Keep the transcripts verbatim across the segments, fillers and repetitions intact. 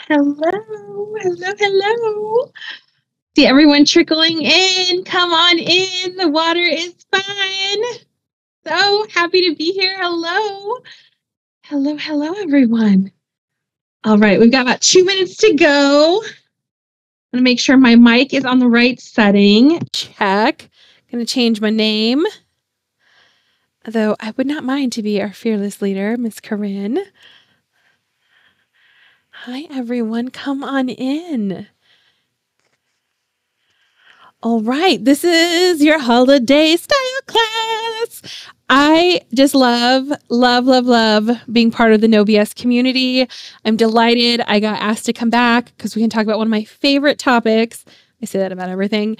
Hello, hello, hello. See everyone trickling in. Come on in. The water is fine. So happy to be here. Hello. Hello, hello, everyone. All right, we've got about two minutes to go. I'm going to make sure my mic is on the right setting. Check. Going to change my name. Although I would not mind to be our fearless leader, Miss Corinne. Hi, everyone. Come on in. All right, this is your holiday style class. I just love, love, love, love being part of the No B S community. I'm delighted I got asked to come back because we can talk about one of my favorite topics. I say that about everything.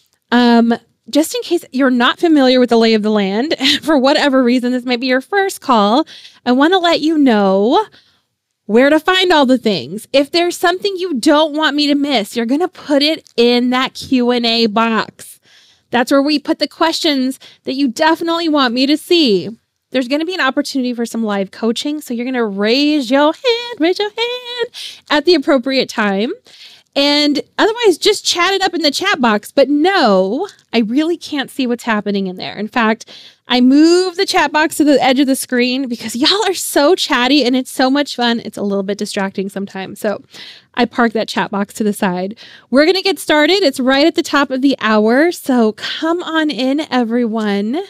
Um, just in case you're not familiar with the lay of the land, for whatever reason, this might be your first call, I want to let you know where to find all the things. If there's something you don't want me to miss, you're going to put it in that Q and A box. That's where we put the questions that you definitely want me to see. There's going to be an opportunity for some live coaching. So you're going to raise your hand, raise your hand at the appropriate time. And otherwise, just chat it up in the chat box. But no, I really can't see what's happening in there. In fact, I move the chat box to the edge of the screen because y'all are so chatty and it's so much fun. It's a little bit distracting sometimes. So I park that chat box to the side. We're going to get started. It's right at the top of the hour. So come on in, everyone.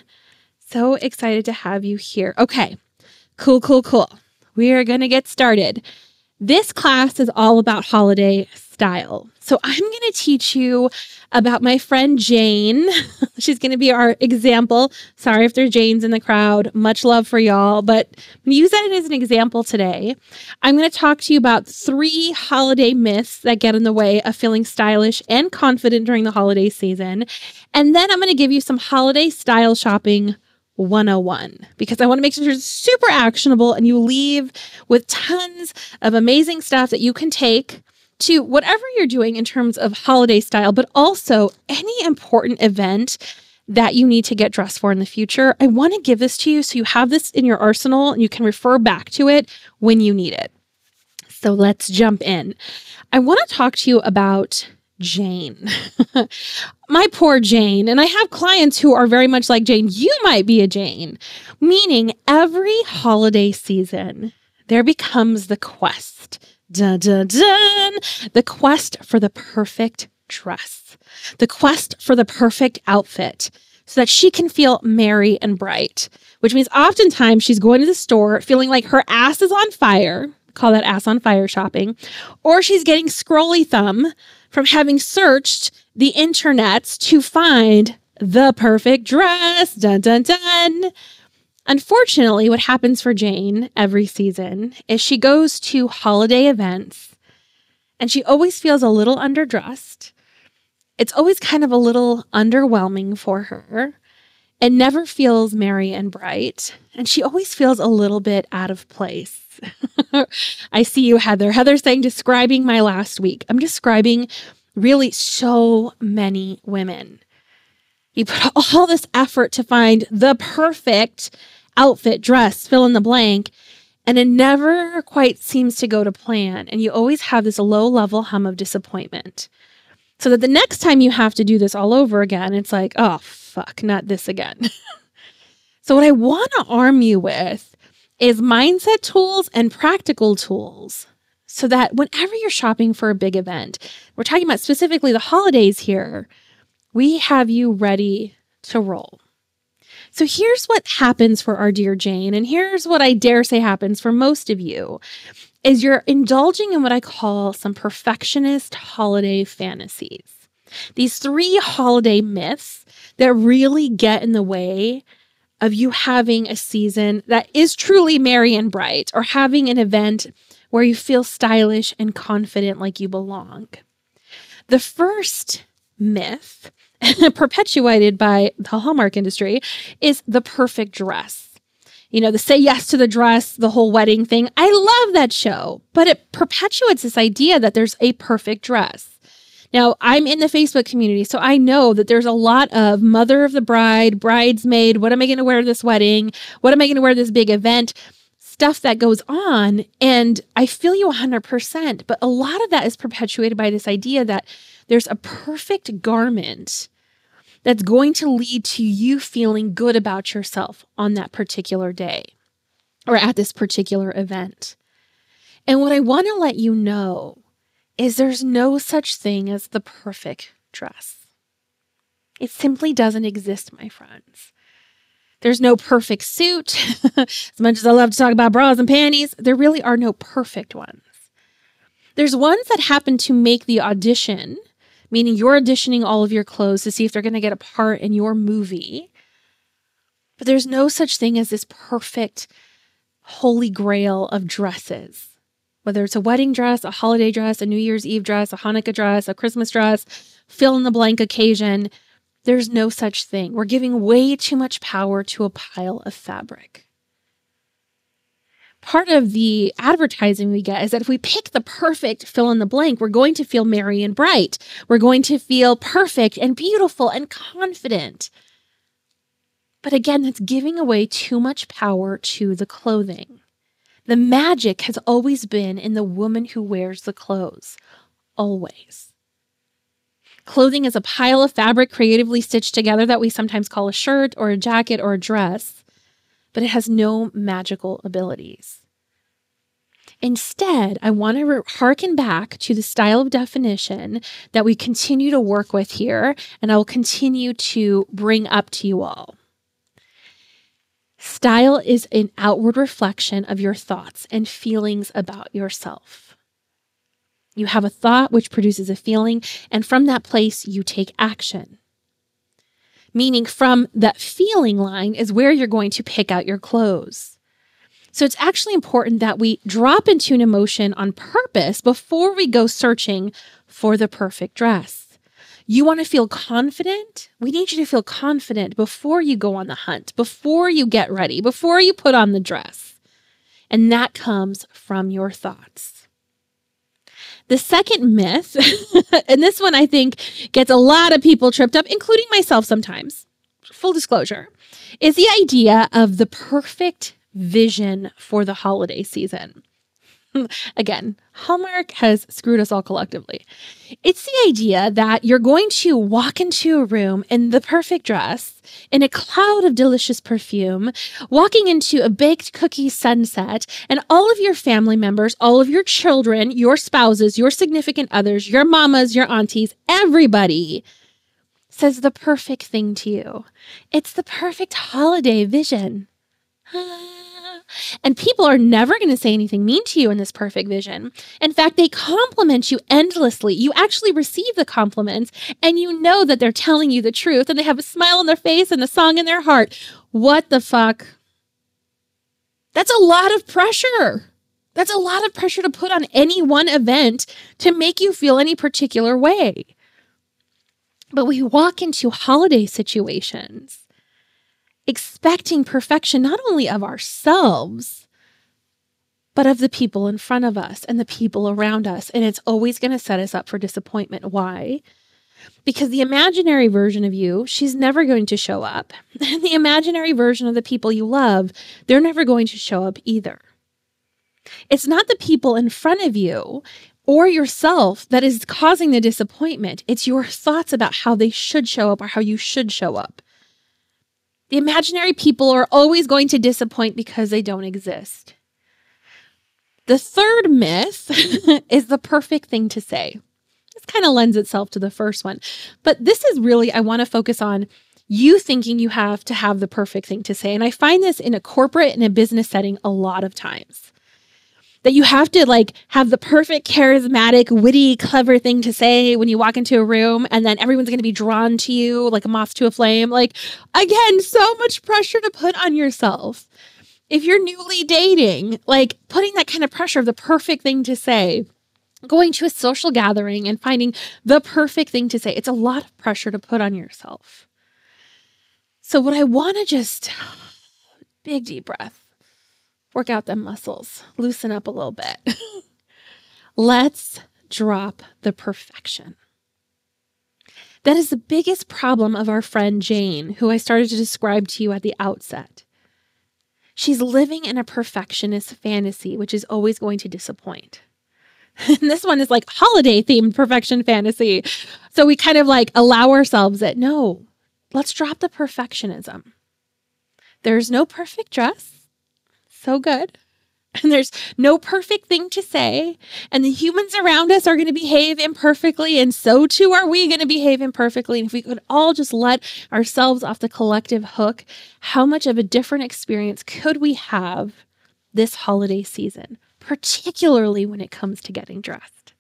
So excited to have you here. Okay, cool, cool, cool. We are going to get started. This class is all about holiday style. So I'm going to teach you about my friend Jane. She's going to be our example. Sorry if there's Janes in the crowd. Much love for y'all. But I'm going to use that as an example today. I'm going to talk to you about three holiday myths that get in the way of feeling stylish and confident during the holiday season. And then I'm going to give you some holiday style shopping one oh one because I want to make sure it's super actionable and you leave with tons of amazing stuff that you can take to whatever you're doing in terms of holiday style, but also any important event that you need to get dressed for in the future. I want to give this to you so you have this in your arsenal and you can refer back to it when you need it. So let's jump in. I want to talk to you about Jane. My poor Jane. And I have clients who are very much like Jane. You might be a Jane, meaning every holiday season, there becomes the quest. Dun, dun, dun. The quest for the perfect dress, the quest for the perfect outfit so that she can feel merry and bright, which means oftentimes she's going to the store feeling like her ass is on fire. Call that ass on fire shopping. Or she's getting scrolly thumb from having searched the internets to find the perfect dress. Dun, dun, dun. Unfortunately, what happens for Jane every season is she goes to holiday events and she always feels a little underdressed. It's always kind of a little underwhelming for her. It never feels merry and bright. And she always feels a little bit out of place. I see you, Heather. Heather's saying, describing my last week. I'm describing really so many women. You put all this effort to find the perfect outfit, dress, fill in the blank, and it never quite seems to go to plan. And you always have this low-level hum of disappointment. So that the next time you have to do this all over again, it's like, oh, fuck, not this again. So what I want to arm you with is mindset tools and practical tools so that whenever you're shopping for a big event, we're talking about specifically the holidays here, we have you ready to roll. So here's what happens for our dear Jane, and here's what I dare say happens for most of you, is you're indulging in what I call some perfectionist holiday fantasies. These three holiday myths that really get in the way of you having a season that is truly merry and bright, or having an event where you feel stylish and confident like you belong. The first myth, perpetuated by the Hallmark industry, is the perfect dress. You know, the say yes to the dress, the whole wedding thing. I love that show, but it perpetuates this idea that there's a perfect dress. Now, I'm in the Facebook community, so I know that there's a lot of mother of the bride, bridesmaid, what am I going to wear to this wedding? What am I going to wear to this big event? stuff that goes on. And I feel you one hundred percent. But a lot of that is perpetuated by this idea that there's a perfect garment that's going to lead to you feeling good about yourself on that particular day or at this particular event. And what I want to let you know is there's no such thing as the perfect dress. It simply doesn't exist, my friends. There's no perfect suit. As much as I love to talk about bras and panties, there really are no perfect ones. There's ones that happen to make the audition, meaning you're auditioning all of your clothes to see if they're going to get a part in your movie. But there's no such thing as this perfect holy grail of dresses. Whether it's a wedding dress, a holiday dress, a New Year's Eve dress, a Hanukkah dress, a Christmas dress, fill in the blank occasion, there's no such thing. We're giving way too much power to a pile of fabric. Part of the advertising we get is that if we pick the perfect fill in the blank, we're going to feel merry and bright. We're going to feel perfect and beautiful and confident. But again, that's giving away too much power to the clothing. The magic has always been in the woman who wears the clothes. Always. Clothing is a pile of fabric creatively stitched together that we sometimes call a shirt or a jacket or a dress, but it has no magical abilities. Instead, I want to re- hearken back to the style of definition that we continue to work with here, and I will continue to bring up to you all. Style is an outward reflection of your thoughts and feelings about yourself. You have a thought which produces a feeling, and from that place, you take action. Meaning from that feeling line is where you're going to pick out your clothes. So it's actually important that we drop into an emotion on purpose before we go searching for the perfect dress. You want to feel confident? We need you to feel confident before you go on the hunt, before you get ready, before you put on the dress. And that comes from your thoughts. The second myth, and this one I think gets a lot of people tripped up, including myself sometimes, full disclosure, is the idea of the perfect vision for the holiday season. Again, Hallmark has screwed us all collectively. It's the idea that you're going to walk into a room in the perfect dress, in a cloud of delicious perfume, walking into a baked cookie sunset, and all of your family members, all of your children, your spouses, your significant others, your mamas, your aunties, everybody says the perfect thing to you. It's the perfect holiday vision. And people are never going to say anything mean to you in this perfect vision. In fact, they compliment you endlessly. You actually receive the compliments and you know that they're telling you the truth and they have a smile on their face and a song in their heart. What the fuck? That's a lot of pressure. That's a lot of pressure to put on any one event to make you feel any particular way. But we walk into holiday situations expecting perfection, not only of ourselves, but of the people in front of us and the people around us. And it's always going to set us up for disappointment. Why? Because the imaginary version of you, she's never going to show up. And the imaginary version of the people you love, they're never going to show up either. It's not the people in front of you or yourself that is causing the disappointment. It's your thoughts about how they should show up or how you should show up. The imaginary people are always going to disappoint because they don't exist. The third myth is the perfect thing to say. This kind of lends itself to the first one. But this is really, I want to focus on you thinking you have to have the perfect thing to say. And I find this in a corporate and a business setting a lot of times. That you have to like have the perfect, charismatic, witty, clever thing to say when you walk into a room, and then everyone's going to be drawn to you like a moth to a flame. Like, again, so much pressure to put on yourself. If you're newly dating, like putting that kind of pressure of the perfect thing to say, going to a social gathering and finding the perfect thing to say, it's a lot of pressure to put on yourself. So what I want to just, big deep breath. Work out them muscles, loosen up a little bit. Let's drop the perfection. That is the biggest problem of our friend Jane, who I started to describe to you at the outset. She's living in a perfectionist fantasy, which is always going to disappoint. And this one is like holiday themed perfection fantasy. So we kind of like allow ourselves that, no, let's drop the perfectionism. There's no perfect dress. So good. And there's no perfect thing to say. And the humans around us are going to behave imperfectly. And so too are we going to behave imperfectly. And if we could all just let ourselves off the collective hook, how much of a different experience could we have this holiday season, particularly when it comes to getting dressed?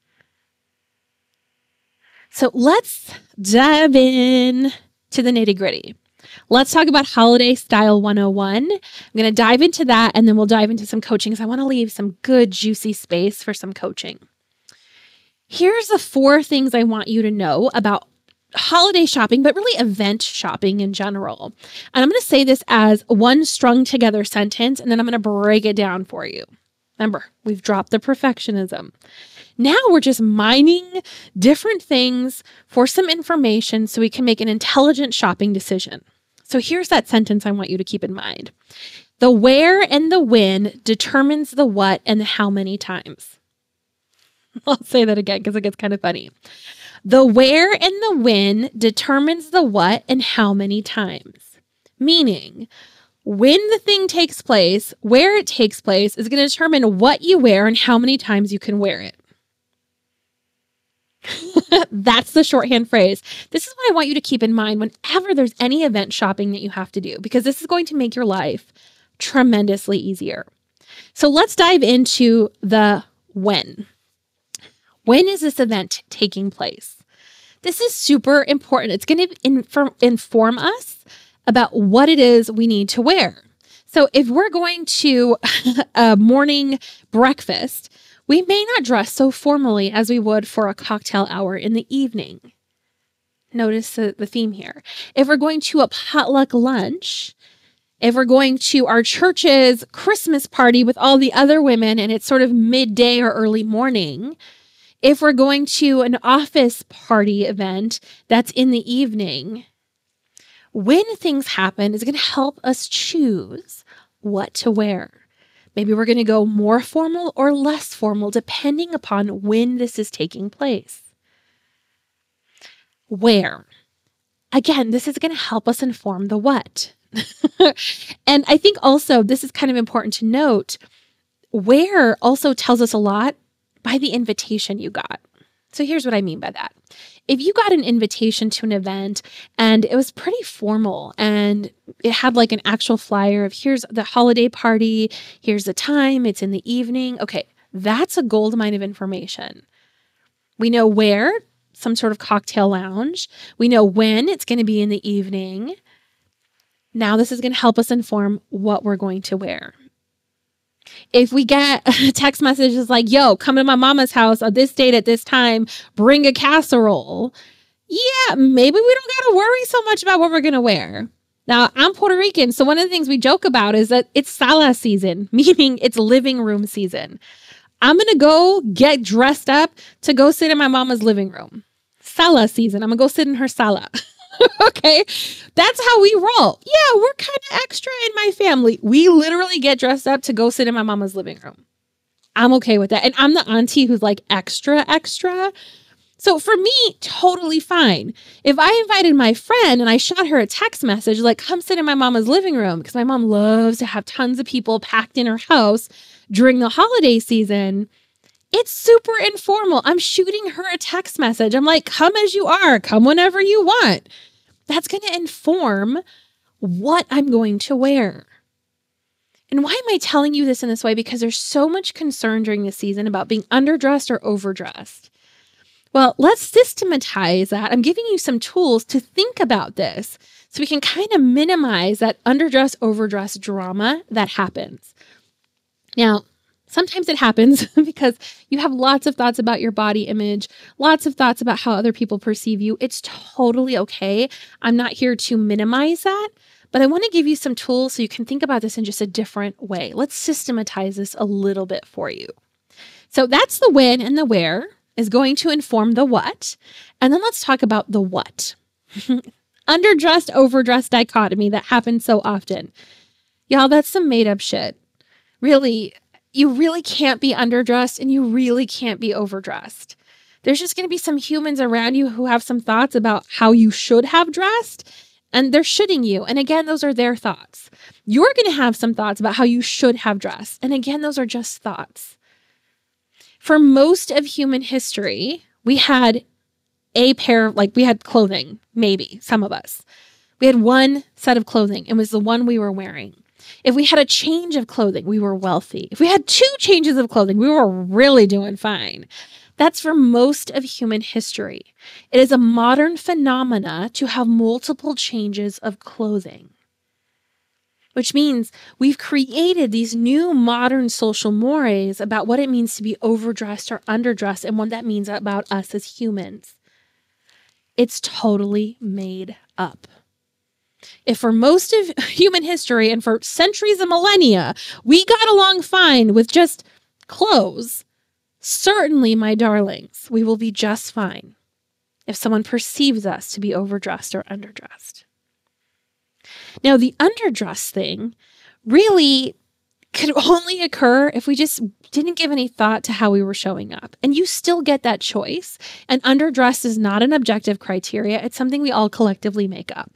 So let's dive in to the nitty gritty. Let's talk about Holiday Style one oh one. I'm going to dive into that, and then we'll dive into some coaching because I want to leave some good, juicy space for some coaching. Here's the four things I want you to know about holiday shopping, but really event shopping in general. And I'm going to say this as one strung together sentence, and then I'm going to break it down for you. Remember, we've dropped the perfectionism. Now we're just mining different things for some information so we can make an intelligent shopping decision. So here's that sentence I want you to keep in mind. The where and the when determines the what and the how many times. I'll say that again because it gets kind of funny. The where and the when determines the what and how many times. Meaning, when the thing takes place, where it takes place is going to determine what you wear and how many times you can wear it. That's the shorthand phrase. This is what I want you to keep in mind whenever there's any event shopping that you have to do, because this is going to make your life tremendously easier. So let's dive into the when. When is this event taking place? This is super important. It's going to inform, inform us about what it is we need to wear. So if we're going to a morning breakfast, we may not dress so formally as we would for a cocktail hour in the evening. Notice the, the theme here. If we're going to a potluck lunch, if we're going to our church's Christmas party with all the other women and it's sort of midday or early morning, if we're going to an office party event that's in the evening, when things happen is going to help us choose what to wear. Maybe we're going to go more formal or less formal depending upon when this is taking place. Where? Again, this is going to help us inform the what. And I think also this is kind of important to note. Where also tells us a lot by the invitation you got. So here's what I mean by that. If you got an invitation to an event and it was pretty formal and it had like an actual flyer of here's the holiday party, here's the time, it's in the evening. Okay, that's a gold mine of information. We know where, some sort of cocktail lounge. We know when, it's going to be in the evening. Now this is going to help us inform what we're going to wear. If we get a text message that's like, yo, come to my mama's house on this date at this time, bring a casserole. Yeah, maybe we don't got to worry so much about what we're going to wear. Now, I'm Puerto Rican, so one of the things we joke about is that it's sala season, meaning it's living room season. I'm going to go get dressed up to go sit in my mama's living room. Sala season. I'm going to go sit in her sala. Okay, that's how we roll. Yeah, we're kind of extra in my family. We literally get dressed up to go sit in my mama's living room. I'm okay with that. And I'm the auntie who's like extra, extra. So for me, totally fine. If I invited my friend and I shot her a text message, like, come sit in my mama's living room, because my mom loves to have tons of people packed in her house during the holiday season. It's super informal. I'm shooting her a text message. I'm like, come as you are, come whenever you want. That's going to inform what I'm going to wear. And why am I telling you this in this way? Because there's so much concern during this season about being underdressed or overdressed. Well, let's systematize that. I'm giving you some tools to think about this so we can kind of minimize that underdress, overdress drama that happens. Now, sometimes it happens because you have lots of thoughts about your body image, lots of thoughts about how other people perceive you. It's totally okay. I'm not here to minimize that, but I want to give you some tools so you can think about this in just a different way. Let's systematize this a little bit for you. So that's the when and the where is going to inform the what. And then let's talk about the what. Underdressed, overdressed dichotomy that happens so often. Y'all, that's some made up shit. Really, you really can't be underdressed and you really can't be overdressed. There's just going to be some humans around you who have some thoughts about how you should have dressed, and they're shitting you. And again, those are their thoughts. You're going to have some thoughts about how you should have dressed. And again, those are just thoughts. For most of human history, we had a pair, like we had clothing, maybe some of us. We had one set of clothing. It was the one we were wearing. If we had a change of clothing, we were wealthy. If we had two changes of clothing, we were really doing fine. That's for most of human history. It is a modern phenomena to have multiple changes of clothing, which means we've created these new modern social mores about what it means to be overdressed or underdressed and what that means about us as humans. It's totally made up. If for most of human history and for centuries and millennia, we got along fine with just clothes, certainly, my darlings, we will be just fine if someone perceives us to be overdressed or underdressed. Now, the underdress thing really could only occur if we just didn't give any thought to how we were showing up. And you still get that choice. And underdress is not an objective criteria. It's something we all collectively make up.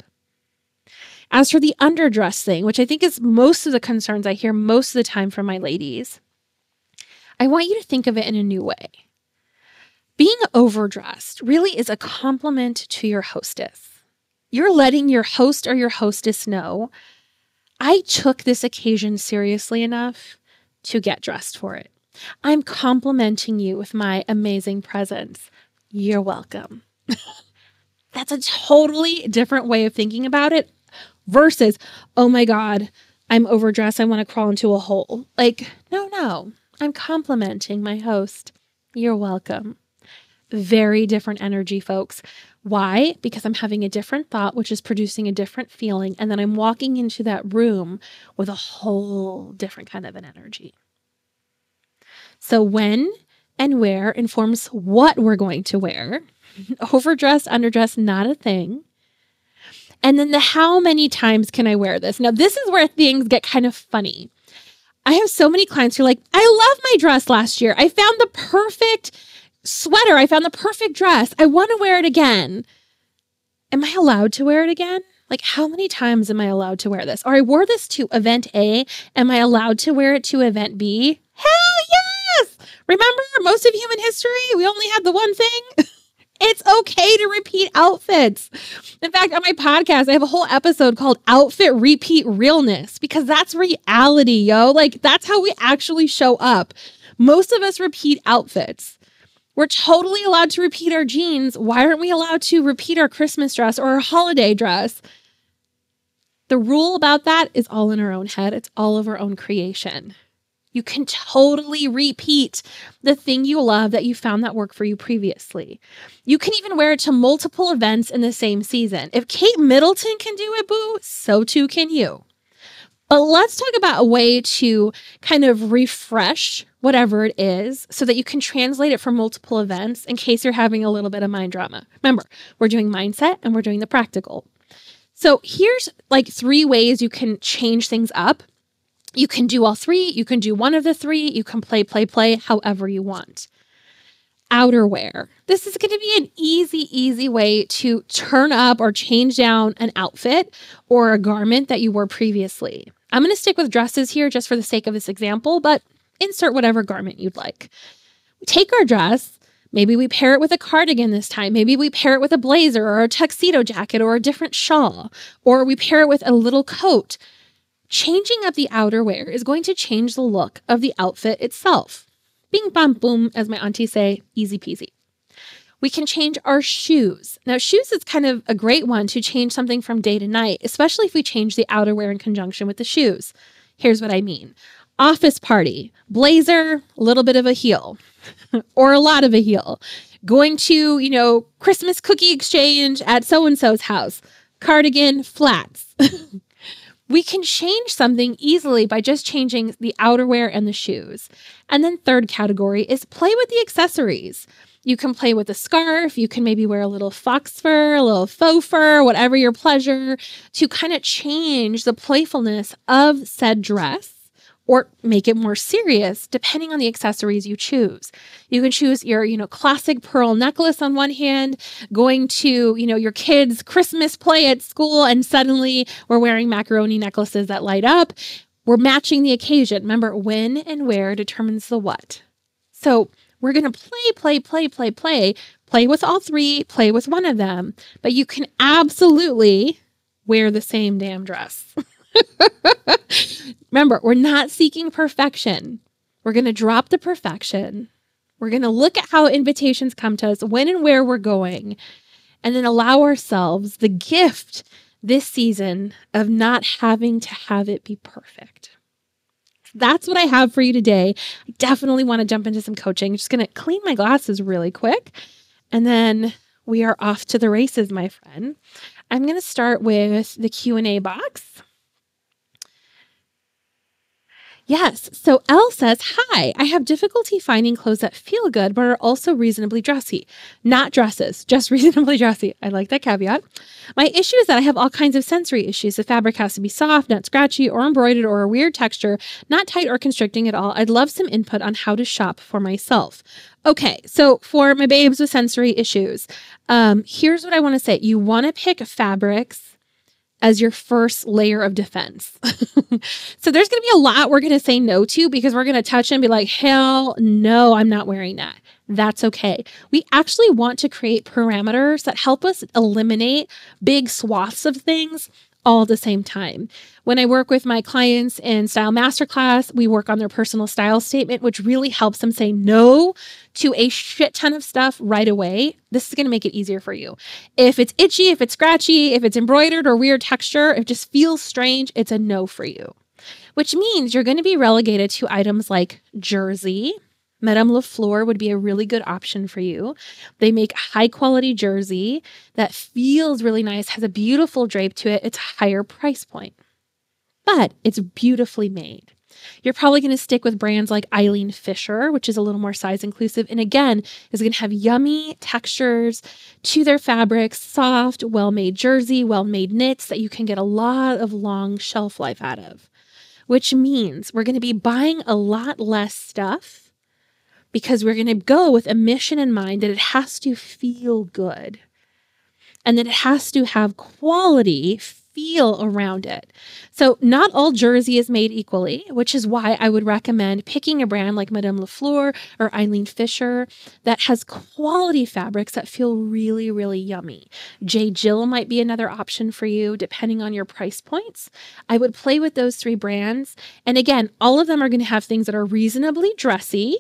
As for the underdress thing, which I think is most of the concerns I hear most of the time from my ladies, I want you to think of it in a new way. Being overdressed really is a compliment to your hostess. You're letting your host or your hostess know, I took this occasion seriously enough to get dressed for it. I'm complimenting you with my amazing presence. You're welcome. That's a totally different way of thinking about it versus, oh my God, I'm overdressed. I want to crawl into a hole. Like, no, no. I'm complimenting my host. You're welcome. Very different energy, folks. Why? Because I'm having a different thought, which is producing a different feeling. And then I'm walking into that room with a whole different kind of an energy. So when and where informs what we're going to wear. Overdressed, underdressed, not a thing. And then the how many times can I wear this? Now, this is where things get kind of funny. I have so many clients who are like, I love my dress last year. I found the perfect sweater. I found the perfect dress. I want to wear it again. Am I allowed to wear it again? Like, how many times am I allowed to wear this? Or I wore this to event A. Am I allowed to wear it to event B? Hell yes! Remember, most of human history, we only had the one thing. It's okay to repeat outfits. In fact, on my podcast, I have a whole episode called Outfit Repeat Realness because that's reality, yo. Like, that's how we actually show up. Most of us repeat outfits. We're totally allowed to repeat our jeans. Why aren't we allowed to repeat our Christmas dress or our holiday dress? The rule about that is all in our own head. It's all of our own creation. You can totally repeat the thing you love that you found that worked for you previously. You can even wear it to multiple events in the same season. If Kate Middleton can do it, boo, so too can you. But let's talk about a way to kind of refresh whatever it is so that you can translate it for multiple events in case you're having a little bit of mind drama. Remember, we're doing mindset and we're doing the practical. So here's like three ways you can change things up. You can do all three. You can do one of the three. You can play, play, play, however you want. Outerwear. This is going to be an easy, easy way to turn up or change down an outfit or a garment that you wore previously. I'm going to stick with dresses here just for the sake of this example, but insert whatever garment you'd like. We take our dress. Maybe we pair it with a cardigan this time. Maybe we pair it with a blazer or a tuxedo jacket or a different shawl, or we pair it with a little coat. Changing up the outerwear is going to change the look of the outfit itself. Bing, bam, boom, as my aunties say, easy peasy. We can change our shoes. Now, shoes is kind of a great one to change something from day to night, especially if we change the outerwear in conjunction with the shoes. Here's what I mean. Office party, blazer, a little bit of a heel, or a lot of a heel. Going to, you know, Christmas cookie exchange at so-and-so's house, cardigan, flats. We can change something easily by just changing the outerwear and the shoes. And then third category is play with the accessories. You can play with a scarf. You can maybe wear a little fox fur, a little faux fur, whatever your pleasure, to kind of change the playfulness of said dress or make it more serious depending on the accessories you choose. You can choose your, you know, classic pearl necklace on one hand, going to, you know, your kids' Christmas play at school, and suddenly we're wearing macaroni necklaces that light up. We're matching the occasion. Remember, when and where determines the what. So we're going to play, play, play, play, play, play with all three, play with one of them, but you can absolutely wear the same damn dress. Remember, we're not seeking perfection. We're going to drop the perfection. We're going to look at how invitations come to us, when and where we're going, and then allow ourselves the gift this season of not having to have it be perfect. That's what I have for you today. I definitely want to jump into some coaching. I'm just going to clean my glasses really quick, and then we are off to the races, my friend. I'm going to start with the Q and A box. Yes. So Elle says, hi, I have difficulty finding clothes that feel good, but are also reasonably dressy. Not dresses, just reasonably dressy. I like that caveat. My issue is that I have all kinds of sensory issues. The fabric has to be soft, not scratchy or embroidered or a weird texture, not tight or constricting at all. I'd love some input on how to shop for myself. Okay. So for my babes with sensory issues, um, here's what I want to say. You want to pick fabrics as your first layer of defense. So there's going to be a lot we're going to say no to because we're going to touch and be like, hell no, I'm not wearing that. That's okay. We actually want to create parameters that help us eliminate big swaths of things all at the same time. When I work with my clients in Style Masterclass, we work on their personal style statement, which really helps them say no to a shit ton of stuff right away. This is going to make it easier for you. If it's itchy, if it's scratchy, if it's embroidered or weird texture, if it just feels strange, it's a no for you, which means you're going to be relegated to items like jersey. Madame Lafleur would be a really good option for you. They make high quality jersey that feels really nice, has a beautiful drape to it. It's a higher price point, but it's beautifully made. You're probably going to stick with brands like Eileen Fisher, which is a little more size inclusive. And again, is going to have yummy textures to their fabrics, soft, well-made jersey, well-made knits that you can get a lot of long shelf life out of, which means we're going to be buying a lot less stuff because we're going to go with a mission in mind that it has to feel good and that it has to have quality feel around it. So not all jersey is made equally, which is why I would recommend picking a brand like Madame Lafleur or Eileen Fisher that has quality fabrics that feel really, really yummy. J. Jill might be another option for you, depending on your price points. I would play with those three brands. And again, all of them are going to have things that are reasonably dressy,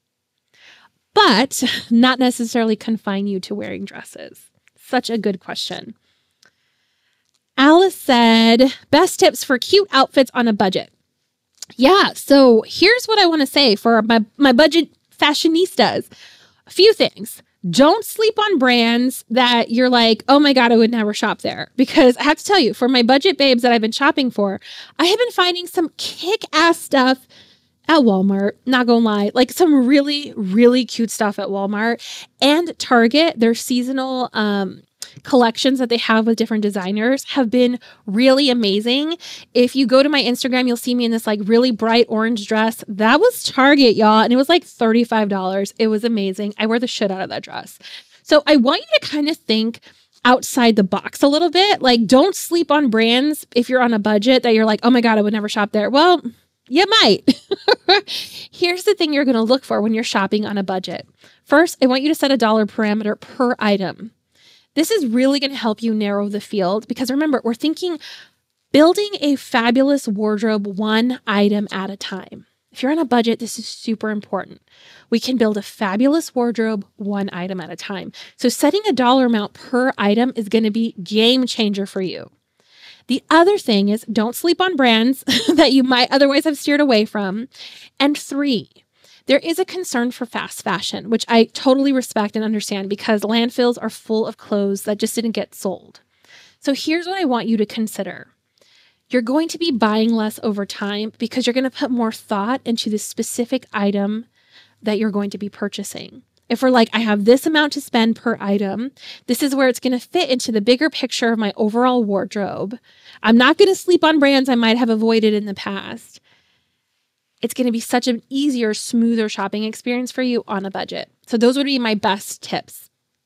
but not necessarily confine you to wearing dresses. Such a good question. Alice said, best tips for cute outfits on a budget. Yeah, so here's what I want to say for my, my budget fashionistas. A few things. Don't sleep on brands that you're like, oh my God, I would never shop there. Because I have to tell you, for my budget babes that I've been shopping for, I have been finding some kick-ass stuff at Walmart, not gonna lie, like some really, really cute stuff at Walmart and Target. Their seasonal um, collections that they have with different designers have been really amazing. If you go to my Instagram, you'll see me in this like really bright orange dress. That was Target, y'all. And it was like thirty-five dollars. It was amazing. I wear the shit out of that dress. So I want you to kind of think outside the box a little bit. Like, don't sleep on brands if you're on a budget that you're like, oh my God, I would never shop there. Well, you might. Here's the thing you're going to look for when you're shopping on a budget. First, I want you to set a dollar parameter per item. This is really going to help you narrow the field because remember, we're thinking building a fabulous wardrobe one item at a time. If you're on a budget, this is super important. We can build a fabulous wardrobe one item at a time. So setting a dollar amount per item is going to be game changer for you. The other thing is don't sleep on brands that you might otherwise have steered away from. And three, there is a concern for fast fashion, which I totally respect and understand because landfills are full of clothes that just didn't get sold. So here's what I want you to consider. You're going to be buying less over time because you're going to put more thought into the specific item that you're going to be purchasing. If we're like, I have this amount to spend per item, this is where it's going to fit into the bigger picture of my overall wardrobe. I'm not going to sleep on brands I might have avoided in the past. It's going to be such an easier, smoother shopping experience for you on a budget. So those would be my best tips.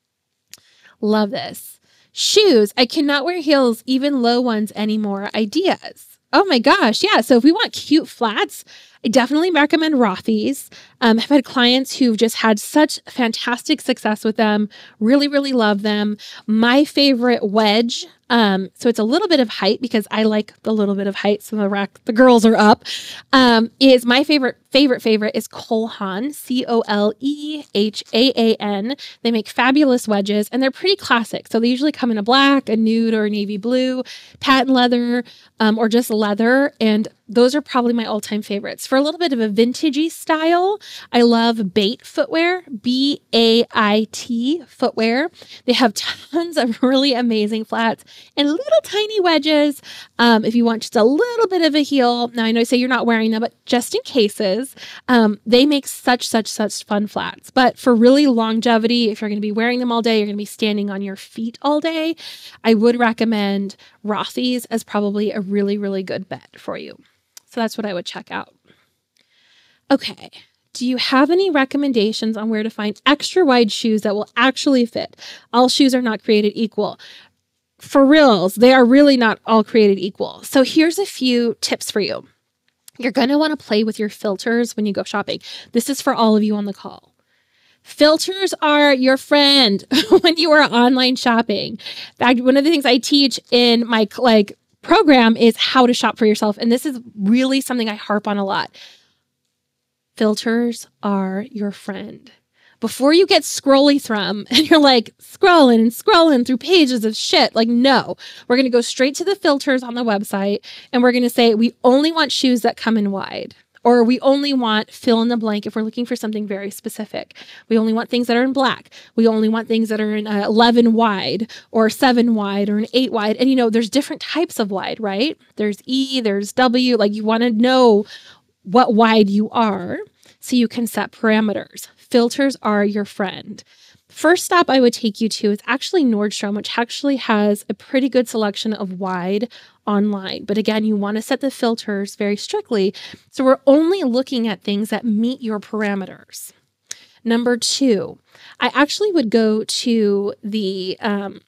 Love this. Shoes. I cannot wear heels, even low ones anymore. Ideas. Oh my gosh. Yeah. So if we want cute flats, I definitely recommend Rothy's. Um, I've had clients who've just had such fantastic success with them. Really, really love them. My favorite wedge. Um, so it's a little bit of height because I like the little bit of height. So the rack, the girls are up. Um, is my favorite, favorite, favorite is Cole Haan, C O L E H A A N. They make fabulous wedges and they're pretty classic. So they usually come in a black, a nude, or a navy blue, patent leather, um, or just leather. And those are probably my all-time favorites. For a little bit of a vintagey style, I love Bait footwear, B A I T footwear. They have tons of really amazing flats and little tiny wedges. Um, if you want just a little bit of a heel, now I know I say you're not wearing them, but just in cases, um, they make such, such, such fun flats. But for really longevity, if you're going to be wearing them all day, you're going to be standing on your feet all day, I would recommend Rothy's as probably a really, really good bet for you. So that's what I would check out. Okay. Do you have any recommendations on where to find extra wide shoes that will actually fit? All shoes are not created equal. For reals, they are really not all created equal. So here's a few tips for you. You're going to want to play with your filters when you go shopping. This is for all of you on the call. Filters are your friend when you are online shopping. In fact, one of the things I teach in my like program is how to shop for yourself. And this is really something I harp on a lot. Filters are your friend. Before you get scrolly thrum and you're like scrolling and scrolling through pages of shit, like, no, we're going to go straight to the filters on the website and we're going to say, we only want shoes that come in wide, or we only want fill in the blank if we're looking for something very specific. We only want things that are in black. We only want things that are in uh, eleven wide or seven wide or an eight wide. And, you know, there's different types of wide, right? There's E, there's W, like you want to know what wide you are so you can set parameters. Filters are your friend. First stop I would take you to is actually Nordstrom, which actually has a pretty good selection of wide online. But again, you want to set the filters very strictly. So we're only looking at things that meet your parameters. Number two, I actually would go to the um,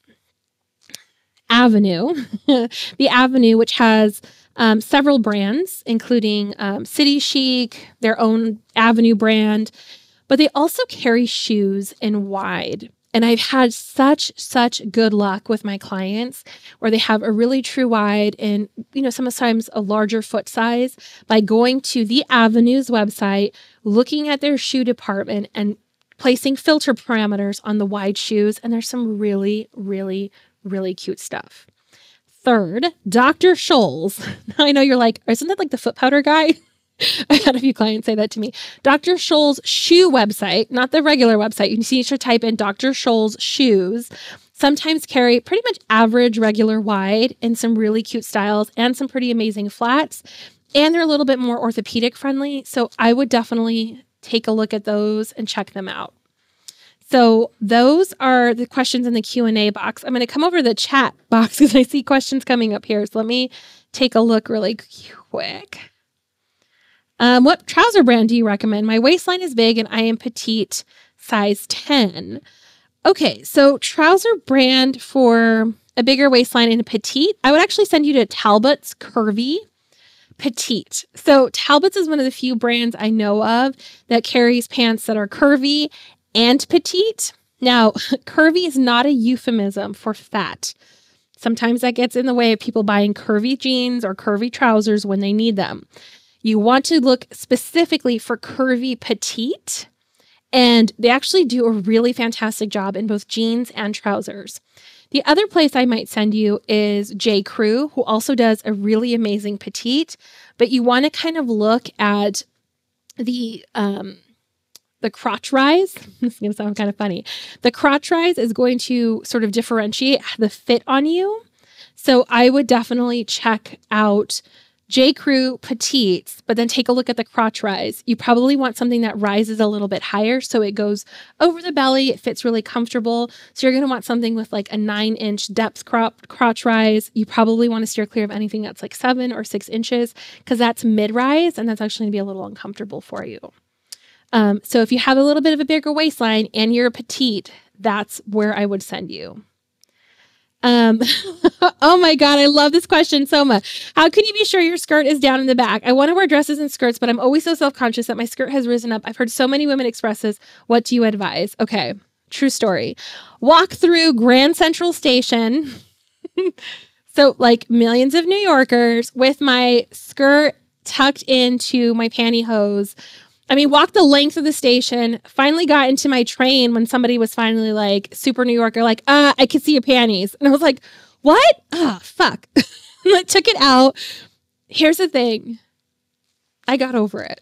Avenue, the Avenue, which has um, several brands, including um, City Chic, their own Avenue brand, but they also carry shoes in wide. And I've had such, such good luck with my clients where they have a really true wide and, you know, sometimes a larger foot size by going to the Avenue's website, looking at their shoe department and placing filter parameters on the wide shoes. And there's some really, really, really cute stuff. Third, Doctor Scholl's. Now I know you're like, isn't that like the foot powder guy? I had a few clients say that to me. Doctor Scholl's shoe website, not the regular website. You need to type in Doctor Scholl's shoes. Sometimes carry pretty much average, regular wide and some really cute styles and some pretty amazing flats. And they're a little bit more orthopedic friendly. So I would definitely take a look at those and check them out. So those are the questions in the Q and A box. I'm going to come over to the chat box because I see questions coming up here. So let me take a look really quick. Um, what trouser brand do you recommend? My waistline is big and I am petite, size ten. Okay, so trouser brand for a bigger waistline and a petite, I would actually send you to Talbot's Curvy Petite. So Talbot's is one of the few brands I know of that carries pants that are curvy and petite. Now, curvy is not a euphemism for fat. Sometimes that gets in the way of people buying curvy jeans or curvy trousers when they need them. You want to look specifically for curvy petite, and they actually do a really fantastic job in both jeans and trousers. The other place I might send you is J. Crew, who also does a really amazing petite, but you want to kind of look at the um, the crotch rise. This is going to sound kind of funny. The crotch rise is going to sort of differentiate the fit on you. So I would definitely check out J. Crew petites, but then take a look at the crotch rise. You probably want something that rises a little bit higher so it goes over the belly. It fits really comfortable. So you're going to want something with like a nine inch depth crop, crotch rise. You probably want to steer clear of anything that's like seven or six inches because that's mid rise and that's actually going to be a little uncomfortable for you. Um, so if you have a little bit of a bigger waistline and you're a petite, that's where I would send you. Um, oh my God, I love this question so much. How can you be sure your skirt is down in the back? I want to wear dresses and skirts, but I'm always so self-conscious that my skirt has risen up. I've heard so many women express this. What do you advise? Okay, true story. Walk through Grand Central Station. So like millions of New Yorkers with my skirt tucked into my pantyhose. I mean, walked the length of the station, finally got into my train when somebody was finally like, super New Yorker, like, ah, I can see your panties. And I was like, what? Oh, fuck. I took it out. Here's the thing. I got over it.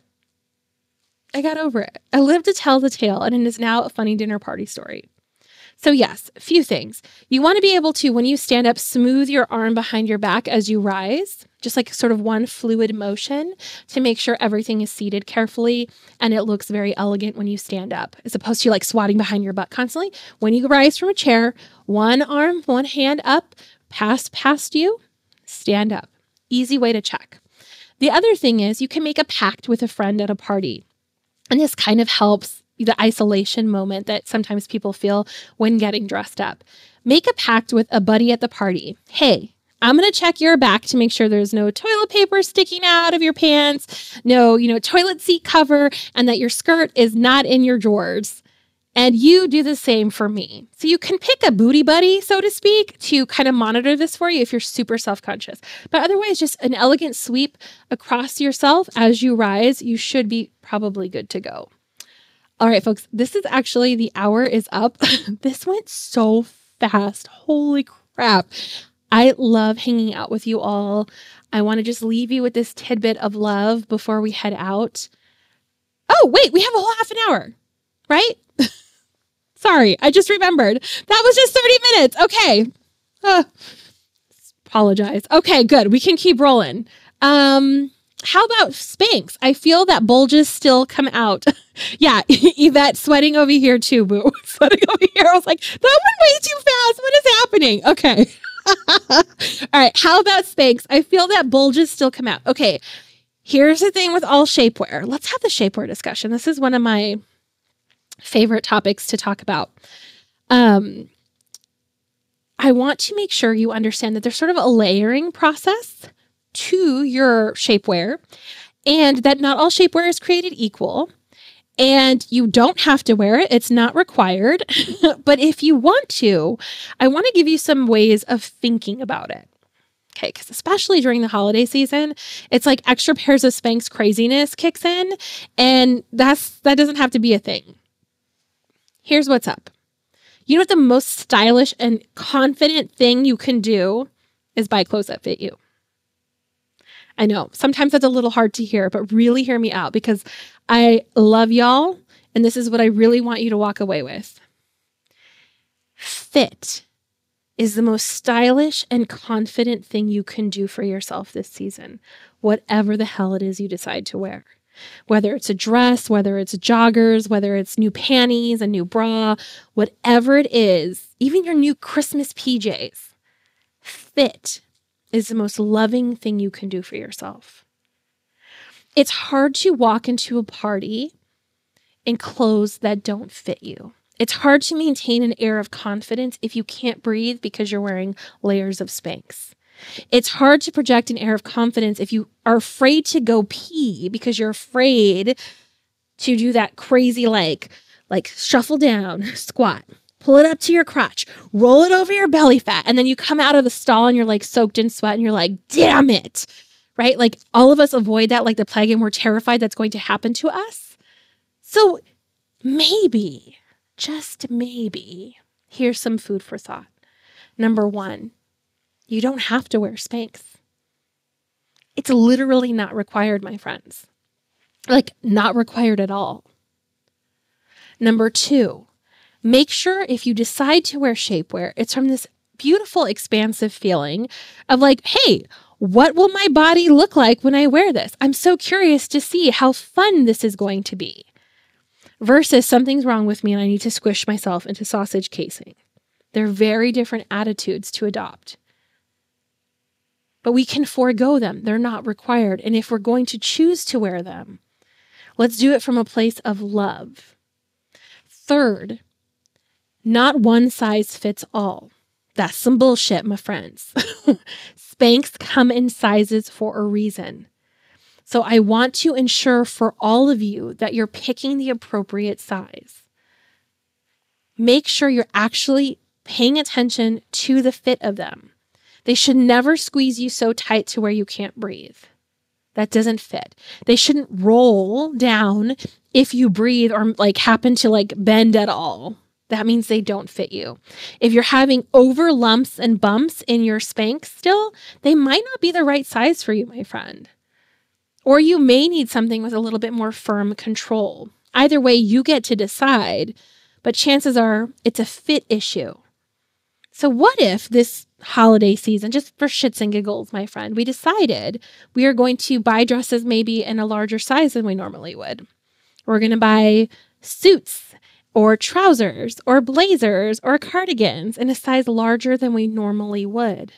I got over it. I lived to tell the tale, and it is now a funny dinner party story. So yes, a few things. You want to be able to, when you stand up, smooth your arm behind your back as you rise, just like sort of one fluid motion to make sure everything is seated carefully and it looks very elegant when you stand up, as opposed to like swatting behind your butt constantly. When you rise from a chair, one arm, one hand up, pass past you, stand up. Easy way to check. The other thing is you can make a pact with a friend at a party. And this kind of helps the isolation moment that sometimes people feel when getting dressed up. Make a pact with a buddy at the party. Hey, I'm going to check your back to make sure there's no toilet paper sticking out of your pants, no, you know, toilet seat cover, and that your skirt is not in your drawers. And you do the same for me. So you can pick a booty buddy, so to speak, to kind of monitor this for you if you're super self-conscious. But otherwise, just an elegant sweep across yourself as you rise, you should be probably good to go. All right, folks, this is actually, the hour is up. This went so fast. Holy crap. I love hanging out with you all. I want to just leave you with this tidbit of love before we head out. Oh, wait, we have a whole half an hour, right? Sorry, I just remembered. That was just thirty minutes. Okay. Uh, apologize. Okay, good. We can keep rolling. Um... How about Spanx? I feel that bulges still come out. Yeah, Yvette sweating over here too, boo. Sweating over here. I was like, that went way too fast. What is happening? Okay. All right. How about Spanx? I feel that bulges still come out. Okay. Here's the thing with all shapewear. Let's have the shapewear discussion. This is one of my favorite topics to talk about. Um, I want to make sure you understand that there's sort of a layering process to your shapewear, and that not all shapewear is created equal, and you don't have to wear it. It's not required. But if you want to, I want to give you some ways of thinking about it. Okay, because especially during the holiday season, it's like extra pairs of Spanx craziness kicks in, and that's that doesn't have to be a thing. Here's what's up. You know what the most stylish and confident thing you can do is buy clothes that fit you. I know sometimes that's a little hard to hear, but really hear me out because I love y'all. And this is what I really want you to walk away with. Fit is the most stylish and confident thing you can do for yourself this season, whatever the hell it is you decide to wear. Whether it's a dress, whether it's joggers, whether it's new panties, a new bra, whatever it is, even your new Christmas P Js, fit is the most loving thing you can do for yourself. It's hard to walk into a party in clothes that don't fit you. It's hard to maintain an air of confidence if you can't breathe because you're wearing layers of Spanx. It's hard to project an air of confidence if you are afraid to go pee because you're afraid to do that crazy like, like shuffle down, squat. Pull it up to your crotch, roll it over your belly fat, and then you come out of the stall and you're like soaked in sweat and you're like, damn it, right? Like all of us avoid that like the plague and we're terrified that's going to happen to us. So maybe, just maybe, here's some food for thought. Number one, you don't have to wear Spanx. It's literally not required, my friends. Like not required at all. Number two, make sure if you decide to wear shapewear, it's from this beautiful, expansive feeling of like, hey, What will my body look like when I wear this? I'm so curious to see how fun this is going to be. Versus something's wrong with me and I need to squish myself into sausage casing. They're very different attitudes to adopt. But we can forego them. They're not required. And if we're going to choose to wear them, let's do it from a place of love. Third, not one size fits all. That's some bullshit, my friends. Spanx come in sizes for a reason. So I want to ensure for all of you that you're picking the appropriate size. Make sure you're actually paying attention to the fit of them. They should never squeeze you so tight to where you can't breathe. That doesn't fit. They shouldn't roll down if you breathe or like happen to like bend at all. That means they don't fit you. If you're having over lumps and bumps in your Spanx still, they might not be the right size for you, my friend. Or you may need something with a little bit more firm control. Either way, you get to decide, but chances are it's a fit issue. So what if this holiday season, just for shits and giggles, my friend, we decided we are going to buy dresses maybe in a larger size than we normally would. We're going to buy suits or trousers or blazers or cardigans in a size larger than we normally would.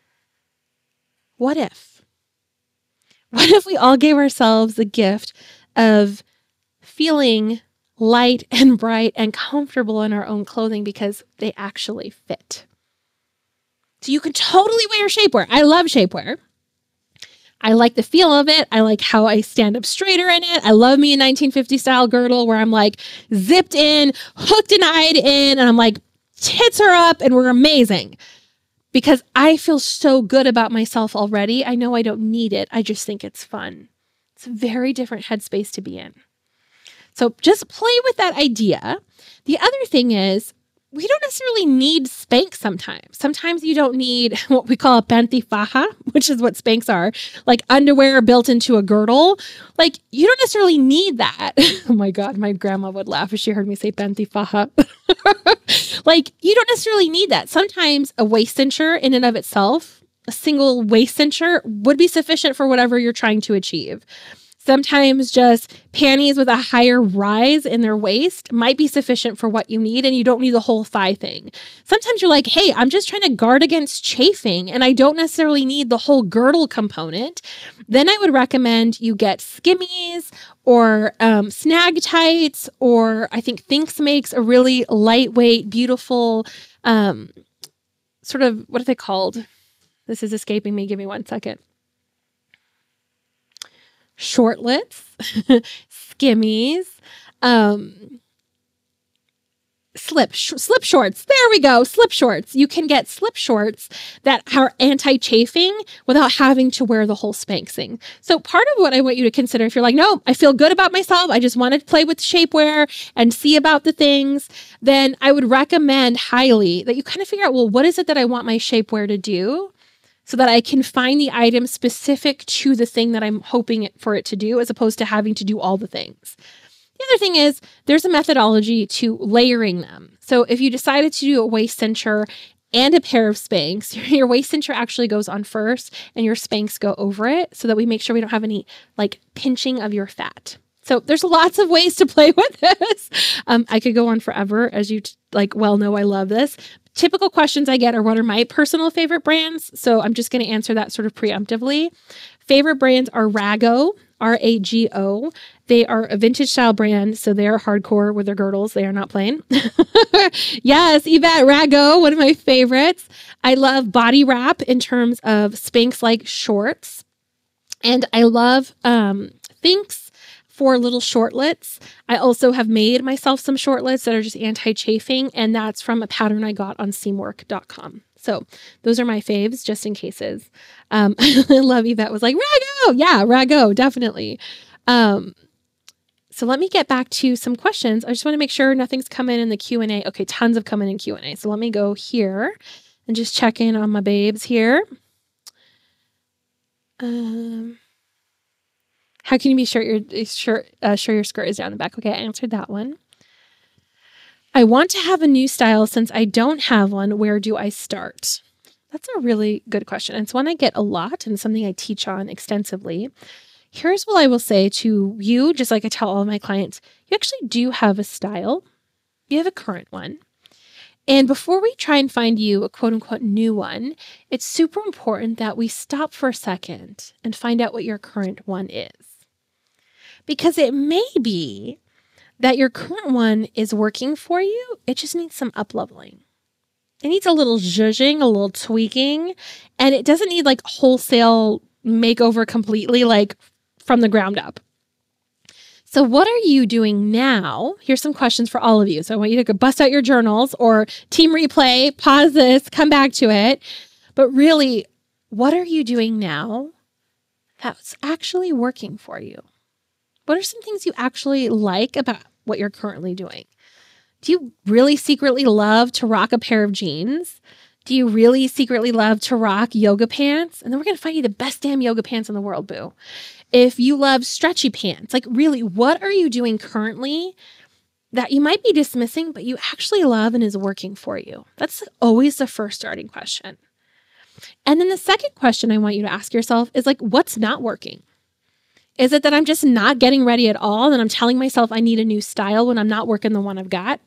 What if? What if we all gave ourselves the gift of feeling light and bright and comfortable in our own clothing because they actually fit? So you can totally wear shapewear. I love shapewear. I like the feel of it. I like how I stand up straighter in it. I love me a nineteen fifties style girdle where I'm like zipped in, hooked and eyed in, and I'm like, tits are up and we're amazing. Because I feel so good about myself already. I know I don't need it. I just think it's fun. It's a very different headspace to be in. So just play with that idea. The other thing is, we don't necessarily need Spanx sometimes. Sometimes you don't need what we call a panty faja, which is what Spanx are, like underwear built into a girdle. Like, you don't necessarily need that. Oh my God, my grandma would laugh if she heard me say panty faja. Like, you don't necessarily need that. Sometimes a waist cincher in and of itself, a single waist cincher would be sufficient for whatever you're trying to achieve. Sometimes just panties with a higher rise in their waist might be sufficient for what you need, and you don't need the whole thigh thing. Sometimes you're like, hey, I'm just trying to guard against chafing, and I don't necessarily need the whole girdle component. Then I would recommend you get skimmies or um, snag tights, or I think Thinx makes a really lightweight, beautiful um, sort of, what are they called? This is escaping me. Give me one second. Shortlets, skimmies, um, slip, sh- slip shorts. There we go. Slip shorts. You can get slip shorts that are anti-chafing without having to wear the whole Spanx thing. So part of what I want you to consider, if you're like, no, I feel good about myself, I just want to play with shapewear and see about the things, then I would recommend highly that you kind of figure out, well, what is it that I want my shapewear to do? So that I can find the item specific to the thing that I'm hoping it, for it to do, as opposed to having to do all the things. The other thing is there's a methodology to layering them. So if you decided to do a waist cincher and a pair of Spanx, your waist cincher actually goes on first and your Spanx go over it so that we make sure we don't have any like pinching of your fat. So there's lots of ways to play with this. Um, I could go on forever, as you t- like well know I love this. Typical questions I get are, what are my personal favorite brands? So I'm just going to answer that sort of preemptively. Favorite brands are Rago, R A G O. They are a vintage style brand, so they are hardcore with their girdles. They are not plain. Yes, Yvette, Rago, one of my favorites. I love Body Wrap in terms of Spanx-like shorts. And I love um, Thinx for little shortlets. I also have made myself some shortlets that are just anti-chafing, and that's from a pattern I got on seamwork dot com. So those are my faves, just in cases. Um, I love Yvette was like, Rago! Yeah, Rago, definitely. Um, so let me get back to some questions. I just want to make sure nothing's come in in the Q and A. Okay, tons have come in in Q and A. So let me go here and just check in on my babes here. Um... How can you be sure your sure, uh, sure your skirt is down the back? Okay, I answered that one. I want to have a new style since I don't have one. Where do I start? That's a really good question. It's one I get a lot and something I teach on extensively. Here's what I will say to you, just like I tell all of my clients, you actually do have a style. You have a current one. And before we try and find you a quote unquote new one, it's super important that we stop for a second and find out what your current one is. Because it may be that your current one is working for you. It just needs some up leveling. It needs a little zhuzhing, a little tweaking, and it doesn't need like wholesale makeover completely, like from the ground up. So what are you doing now? Here's some questions for all of you. So I want you to go bust out your journals or team replay, pause this, come back to it. But really, what are you doing now that's actually working for you? What are some things you actually like about what you're currently doing? Do you really secretly love to rock a pair of jeans? Do you really secretly love to rock yoga pants? And then we're going to find you the best damn yoga pants in the world, boo. If you love stretchy pants, like really, what are you doing currently that you might be dismissing, but you actually love and is working for you? That's always the first starting question. And then the second question I want you to ask yourself is like, what's not working? Is it that I'm just not getting ready at all and I'm telling myself I need a new style when I'm not working the one I've got?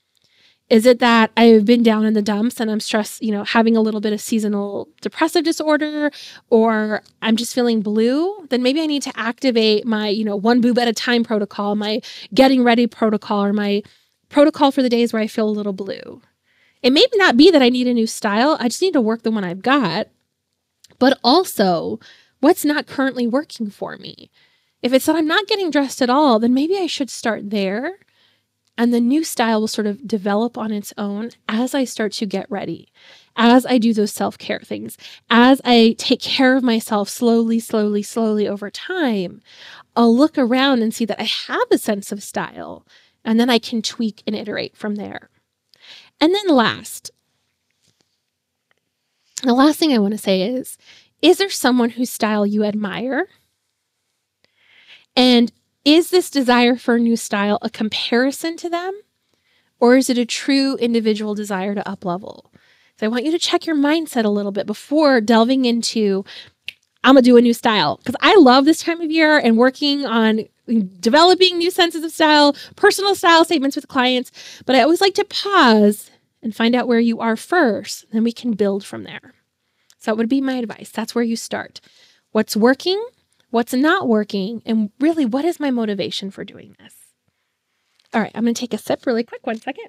Is it that I've been down in the dumps and I'm stressed, you know, having a little bit of seasonal depressive disorder, or I'm just feeling blue? Then maybe I need to activate my, you know, one boob at a time protocol, my getting ready protocol, or my protocol for the days where I feel a little blue. It may not be that I need a new style. I just need to work the one I've got. But also, what's not currently working for me? If it's that I'm not getting dressed at all, then maybe I should start there. And the new style will sort of develop on its own as I start to get ready, as I do those self-care things, as I take care of myself slowly, slowly, slowly over time. I'll look around and see that I have a sense of style, and then I can tweak and iterate from there. And then last, the last thing I want to say is, is there someone whose style you admire? And is this desire for a new style a comparison to them, or is it a true individual desire to up-level? So I want you to check your mindset a little bit before delving into, I'm going to do a new style. Because I love this time of year and working on developing new senses of style, personal style statements with clients. But I always like to pause and find out where you are first. Then we can build from there. So that would be my advice. That's where you start. What's working? What's not working? And really, what is my motivation for doing this? All right, I'm going to take a sip really quick. One second.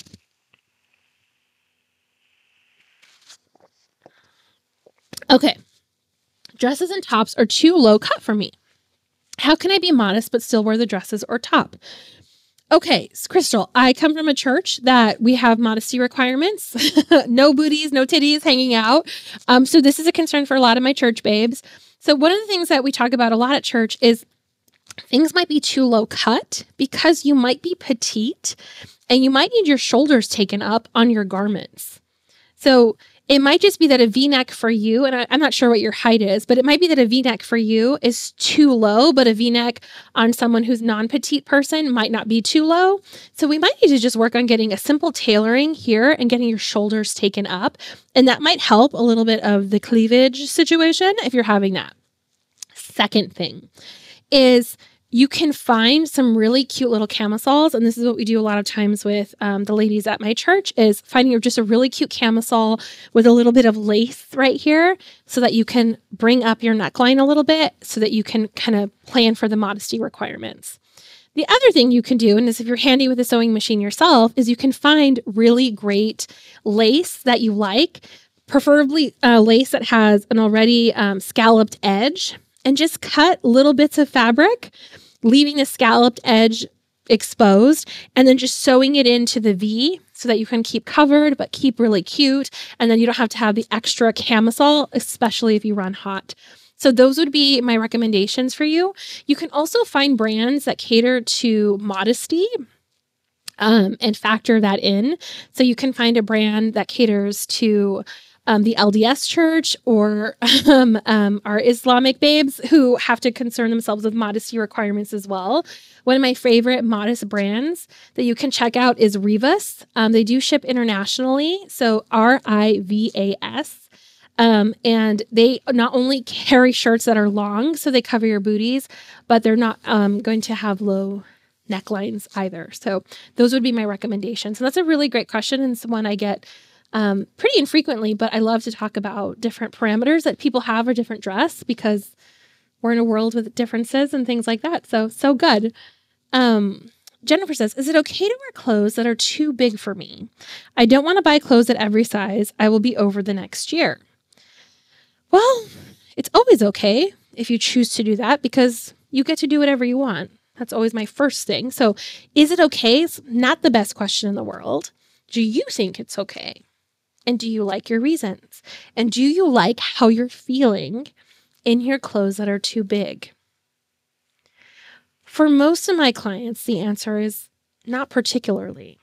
Okay. Dresses and tops are too low cut for me. How can I be modest but still wear the dresses or top? Okay, Crystal, I come from a church that we have modesty requirements. No booties, no titties hanging out. Um, so this is a concern for a lot of my church babes. So one of the things that we talk about a lot at church is things might be too low cut because you might be petite and you might need your shoulders taken up on your garments. So it might just be that a V-neck for you, and I, I'm not sure what your height is, but it might be that a V-neck for you is too low, but a V-neck on someone who's non-petite person might not be too low. So we might need to just work on getting a simple tailoring here and getting your shoulders taken up. And that might help a little bit of the cleavage situation if you're having that. Second thing is you can find some really cute little camisoles. And this is what we do a lot of times with um, the ladies at my church, is finding just a really cute camisole with a little bit of lace right here so that you can bring up your neckline a little bit so that you can kind of plan for the modesty requirements. The other thing you can do, and is if you're handy with a sewing machine yourself, is you can find really great lace that you like, preferably uh, lace that has an already um, scalloped edge, and just cut little bits of fabric, leaving the scalloped edge exposed, and then just sewing it into the V so that you can keep covered, but keep really cute. And then you don't have to have the extra camisole, especially if you run hot. So those would be my recommendations for you. You can also find brands that cater to modesty um, and factor that in. So you can find a brand that caters to Um, the L D S church or um, um, our Islamic babes who have to concern themselves with modesty requirements as well. One of my favorite modest brands that you can check out is Rivas. Um, they do ship internationally, so R I V A S. Um, and they not only carry shirts that are long, so they cover your booties, but they're not um, going to have low necklines either. So those would be my recommendations. So that's a really great question, and it's one I get um, pretty infrequently, but I love to talk about different parameters that people have or different dress, because we're in a world with differences and things like that. So, so good. Um, Jennifer says, is it okay to wear clothes that are too big for me? I don't want to buy clothes at every size. I will be over the next year. Well, it's always okay if you choose to do that, because you get to do whatever you want. That's always my first thing. So is it okay? It's not the best question in the world. Do you think it's okay? And do you like your reasons? And do you like how you're feeling in your clothes that are too big? For most of my clients, the answer is not particularly.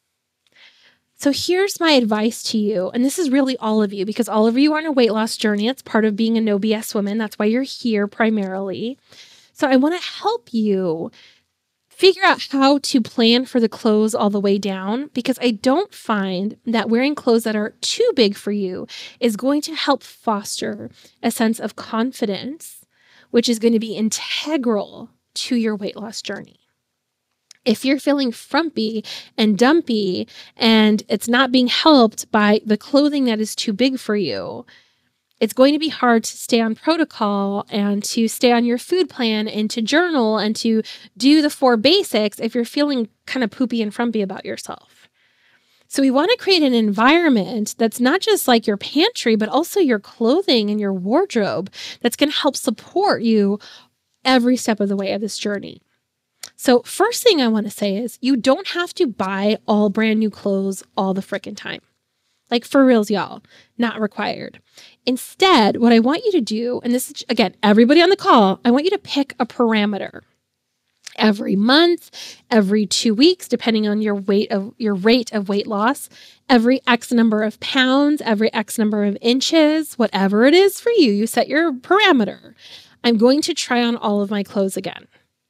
So here's my advice to you, and this is really all of you, because all of you are on a weight loss journey. It's part of being a no B S woman. That's why you're here primarily. So I want to help you figure out how to plan for the clothes all the way down, because I don't find that wearing clothes that are too big for you is going to help foster a sense of confidence, which is going to be integral to your weight loss journey. If you're feeling frumpy and dumpy and it's not being helped by the clothing that is too big for you, it's going to be hard to stay on protocol and to stay on your food plan and to journal and to do the four basics if you're feeling kind of poopy and frumpy about yourself. So we want to create an environment that's not just like your pantry, but also your clothing and your wardrobe that's going to help support you every step of the way of this journey. So first thing I want to say is you don't have to buy all brand new clothes all the frickin' time. Like, for reals, y'all, not required. Instead, what I want you to do, and this is, again, everybody on the call, I want you to pick a parameter. Every month, every two weeks, depending on your weight of your rate of weight loss, every X number of pounds, every X number of inches, whatever it is for you, you set your parameter. I'm going to try on all of my clothes again.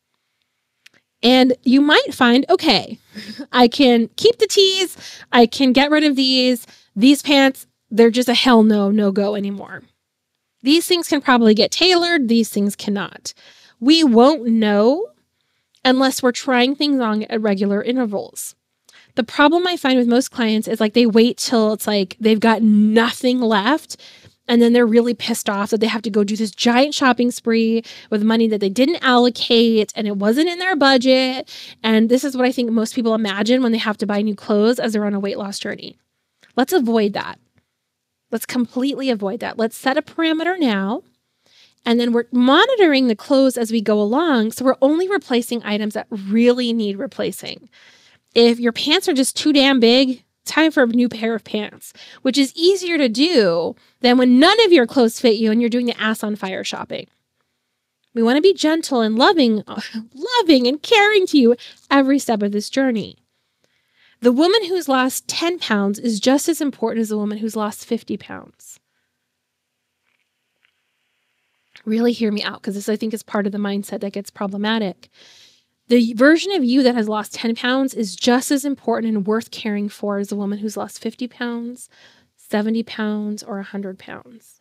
And you might find, okay, I can keep the tees. I can get rid of these. These pants, they're just a hell no, no go anymore. These things can probably get tailored. These things cannot. We won't know unless we're trying things on at regular intervals. The problem I find with most clients is like they wait till it's like they've got nothing left, and then they're really pissed off that they have to go do this giant shopping spree with money that they didn't allocate and it wasn't in their budget. And this is what I think most people imagine when they have to buy new clothes as they're on a weight loss journey. Let's avoid that. Let's completely avoid that. Let's set a parameter now. And then we're monitoring the clothes as we go along. So we're only replacing items that really need replacing. If your pants are just too damn big, time for a new pair of pants, which is easier to do than when none of your clothes fit you and you're doing the ass on fire shopping. We want to be gentle and loving, loving and caring to you every step of this journey. The woman who's lost ten pounds is just as important as the woman who's lost fifty pounds. Really hear me out, because this, I think, is part of the mindset that gets problematic. The version of you that has lost ten pounds is just as important and worth caring for as a woman who's lost fifty pounds, seventy pounds, or one hundred pounds.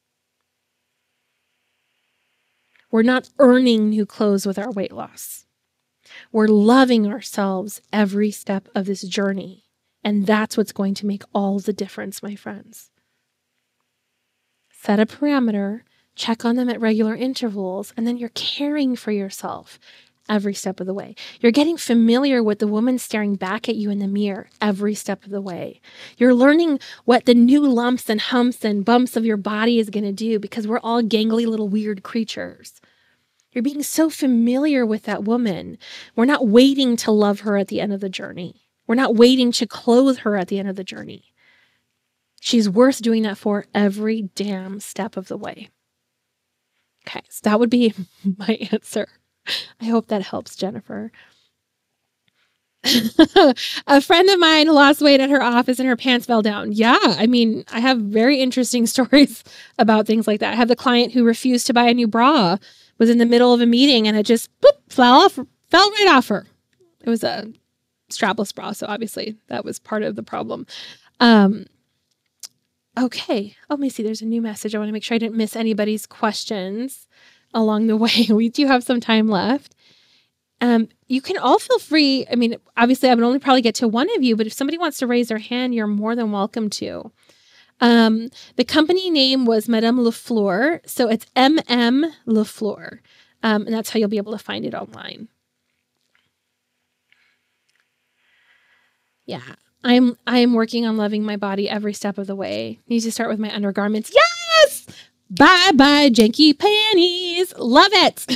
We're not earning new clothes with our weight loss. We're loving ourselves every step of this journey. And that's what's going to make all the difference, my friends. Set a parameter, check on them at regular intervals, and then you're caring for yourself every step of the way. You're getting familiar with the woman staring back at you in the mirror every step of the way. You're learning what the new lumps and humps and bumps of your body is going to do, because we're all gangly little weird creatures. You're being so familiar with that woman. We're not waiting to love her at the end of the journey. We're not waiting to clothe her at the end of the journey. She's worth doing that for every damn step of the way. Okay, so that would be my answer. I hope that helps, Jennifer. A friend of mine lost weight at her office and her pants fell down. Yeah, I mean, I have very interesting stories about things like that. I have the client who refused to buy a new bra, was in the middle of a meeting, and it just boop, fell off, fell right off her. It was a strapless bra, so obviously that was part of the problem. Um, Okay. Oh, let me see. There's a new message. I want to make sure I didn't miss anybody's questions along the way. We do have some time left. Um, you can all feel free. I mean, obviously, I would only probably get to one of you, but if somebody wants to raise their hand, you're more than welcome to. Um, the company name was Madame Lafleur. So it's M M Lafleur. Um, and that's how you'll be able to find it online. Yeah. I'm I'm working on loving my body every step of the way. Need to start with my undergarments. Yes! Bye bye, janky panties. Love it.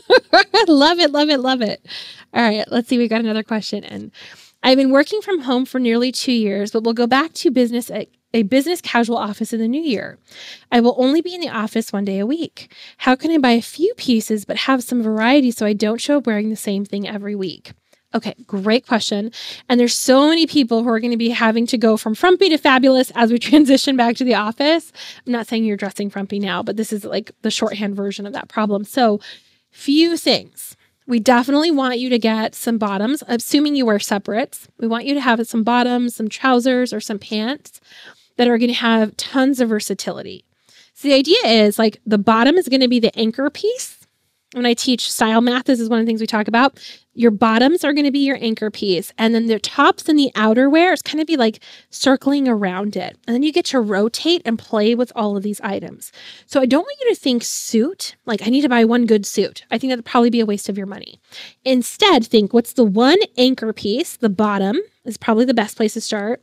Love it, love it, love it. All right, let's see. We got another question. And I've been working from home for nearly two years, but we'll go back to business at a business casual office in the new year. I will only be in the office one day a week. How can I buy a few pieces but have some variety so I don't show up wearing the same thing every week? Okay, great question. And there's so many people who are going to be having to go from frumpy to fabulous as we transition back to the office. I'm not saying you're dressing frumpy now, but this is like the shorthand version of that problem. So, few things. We definitely want you to get some bottoms, assuming you wear separates. We want you to have some bottoms, some trousers, or some pants that are going to have tons of versatility. So the idea is like the bottom is going to be the anchor piece. When I teach style math, this is one of the things we talk about. Your bottoms are going to be your anchor piece. And then the tops and the outerwear is kind of be like circling around it. And then you get to rotate and play with all of these items. So I don't want you to think suit, like I need to buy one good suit. I think that'd probably be a waste of your money. Instead, think what's the one anchor piece? The bottom is probably the best place to start.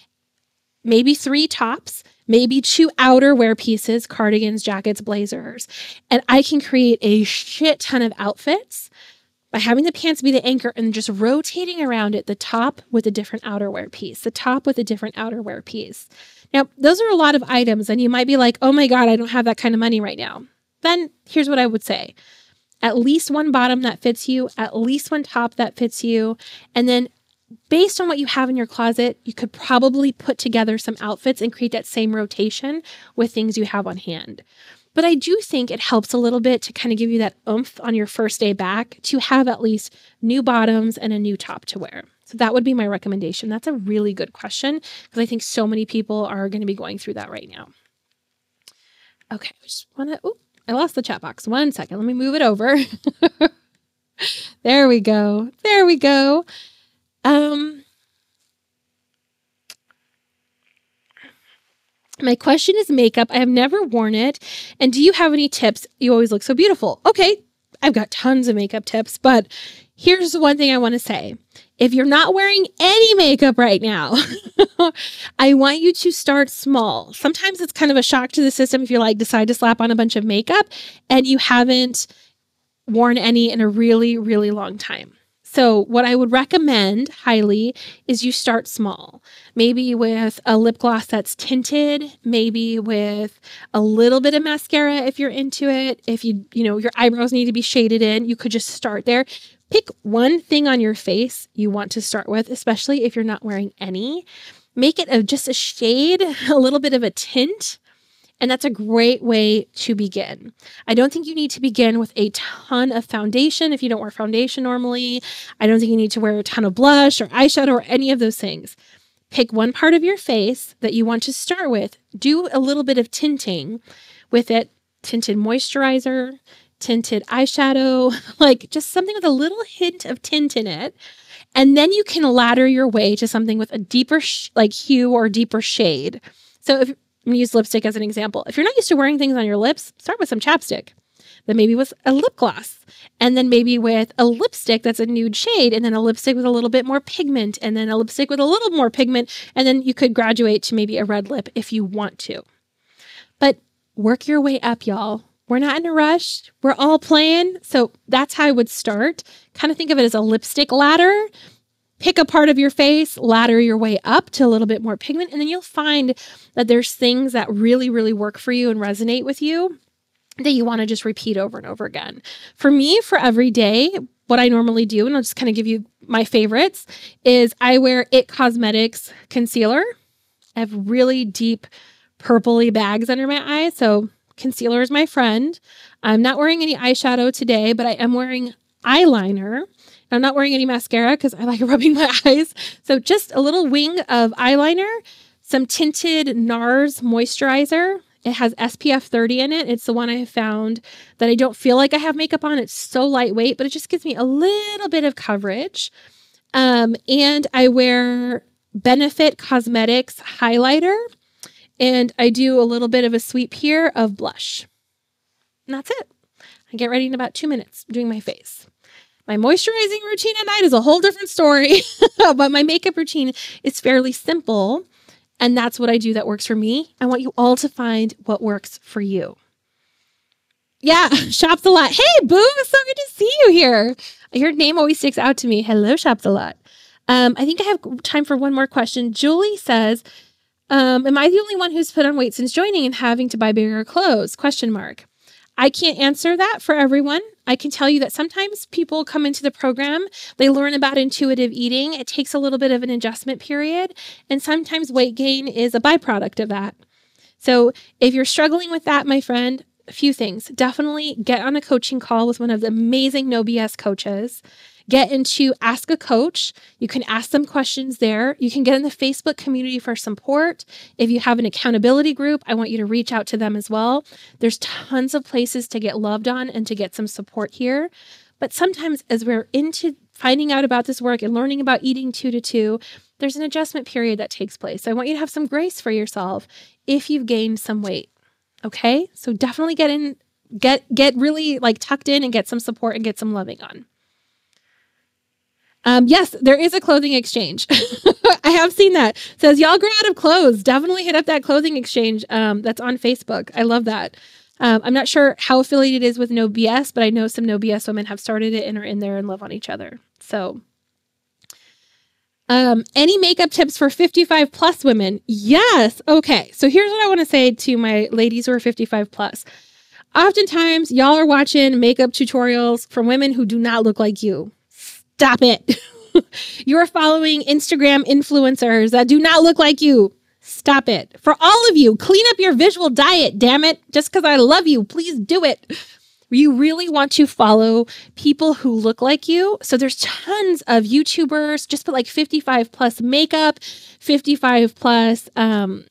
Maybe three tops. Maybe two outerwear pieces, cardigans, jackets, blazers. And I can create a shit ton of outfits by having the pants be the anchor and just rotating around it, the top with a different outerwear piece, the top with a different outerwear piece. Now, those are a lot of items, and you might be like, oh my God, I don't have that kind of money right now. Then here's what I would say. At least one bottom that fits you, at least one top that fits you, and then based on what you have in your closet, you could probably put together some outfits and create that same rotation with things you have on hand. But I do think it helps a little bit to kind of give you that oomph on your first day back to have at least new bottoms and a new top to wear. So that would be my recommendation. That's a really good question because I think so many people are going to be going through that right now. Okay, I just want to, oh, I lost the chat box. One second. Let me move it over. There we go. There we go. Um, My question is makeup. I have never worn it. And do you have any tips? You always look so beautiful. Okay, I've got tons of makeup tips, but here's one thing I want to say. If you're not wearing any makeup right now, I want you to start small. Sometimes it's kind of a shock to the system if you like decide to slap on a bunch of makeup and you haven't worn any in a really, really long time. So what I would recommend highly is you start small, maybe with a lip gloss that's tinted, maybe with a little bit of mascara if you're into it. If you, you know, your eyebrows need to be shaded in, you could just start there. Pick one thing on your face you want to start with, especially if you're not wearing any. Make it a, just a shade, a little bit of a tint. And that's a great way to begin. I don't think you need to begin with a ton of foundation if you don't wear foundation normally. I don't think you need to wear a ton of blush or eyeshadow or any of those things. Pick one part of your face that you want to start with. Do a little bit of tinting with it. Tinted moisturizer, tinted eyeshadow, like just something with a little hint of tint in it. And then you can ladder your way to something with a deeper sh- like hue or deeper shade. So if I'm going to use lipstick as an example. If you're not used to wearing things on your lips, start with some chapstick. Then maybe with a lip gloss. And then maybe with a lipstick that's a nude shade. And then a lipstick with a little bit more pigment. And then a lipstick with a little more pigment. And then you could graduate to maybe a red lip if you want to. But work your way up, y'all. We're not in a rush. We're all playing. So that's how I would start. Kind of think of it as a lipstick ladder. Pick a part of your face, ladder your way up to a little bit more pigment, and then you'll find that there's things that really, really work for you and resonate with you that you want to just repeat over and over again. For me, for every day, what I normally do, and I'll just kind of give you my favorites, is I wear It Cosmetics concealer. I have really deep purpley bags under my eyes, so concealer is my friend. I'm not wearing any eyeshadow today, but I am wearing eyeliner. I'm not wearing any mascara because I like rubbing my eyes. So just a little wing of eyeliner, some tinted NARS moisturizer. It has S P F thirty in it. It's the one I have found that I don't feel like I have makeup on. It's so lightweight, but it just gives me a little bit of coverage. Um, and I wear Benefit Cosmetics highlighter, and I do a little bit of a sweep here of blush. And that's it. I get ready in about two minutes doing my face. My moisturizing routine at night is a whole different story, but my makeup routine is fairly simple. And that's what I do that works for me. I want you all to find what works for you. Yeah, Shops a Lot. Hey, Boo, it's so good to see you here. Your name always sticks out to me. Hello, Shops a Lot. Um, I think I have time for one more question. Julie says, um, am I the only one who's put on weight since joining and having to buy bigger clothes? Question mark. I can't answer that for everyone. I can tell you that sometimes people come into the program, they learn about intuitive eating. It takes a little bit of an adjustment period, and sometimes weight gain is a byproduct of that. So if you're struggling with that, my friend, a few things. Definitely get on a coaching call with one of the amazing No B S coaches. Get into Ask a Coach. You can ask them questions there. You can get in the Facebook community for support. If you have an accountability group, I want you to reach out to them as well. There's tons of places to get loved on and to get some support here. But sometimes as we're into finding out about this work and learning about eating two to two, there's an adjustment period that takes place. So I want you to have some grace for yourself if you've gained some weight. Okay? So definitely get in, get, get really like tucked in and get some support and get some loving on. Um, yes, there is a clothing exchange. I have seen that. It says, y'all grow out of clothes. Definitely hit up that clothing exchange um, that's on Facebook. I love that. Um, I'm not sure how affiliated it is with No B S, but I know some No B S women have started it and are in there and love on each other. So um, any makeup tips for fifty-five plus women? Yes. Okay. So here's what I want to say to my ladies who are fifty-five plus. Oftentimes, y'all are watching makeup tutorials from women who do not look like you. Stop it. You're following Instagram influencers that do not look like you. Stop it. For all of you, clean up your visual diet, damn it. Just because I love you, please do it. You really want to follow people who look like you. So there's tons of YouTubers, just put like fifty-five plus makeup, fifty-five plus um,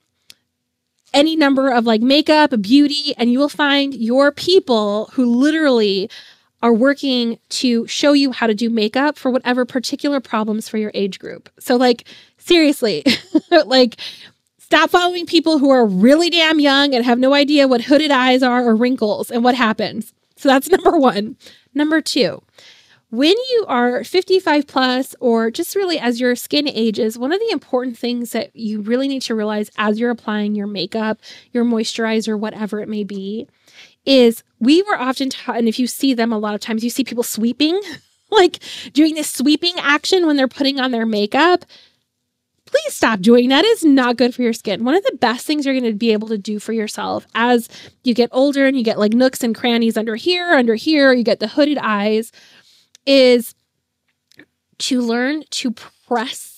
any number of like makeup, beauty, and you will find your people who literally are working to show you how to do makeup for whatever particular problems for your age group. So like, seriously, like stop following people who are really damn young and have no idea what hooded eyes are or wrinkles and what happens. So that's number one. Number two, when you are fifty-five plus or just really as your skin ages, one of the important things that you really need to realize as you're applying your makeup, your moisturizer, whatever it may be, is we were often taught, and if you see them a lot of times, you see people sweeping, like doing this sweeping action when they're putting on their makeup. Please stop doing that. It's not good for your skin. One of the best things you're going to be able to do for yourself as you get older and you get like nooks and crannies under here, under here, you get the hooded eyes, is to learn to press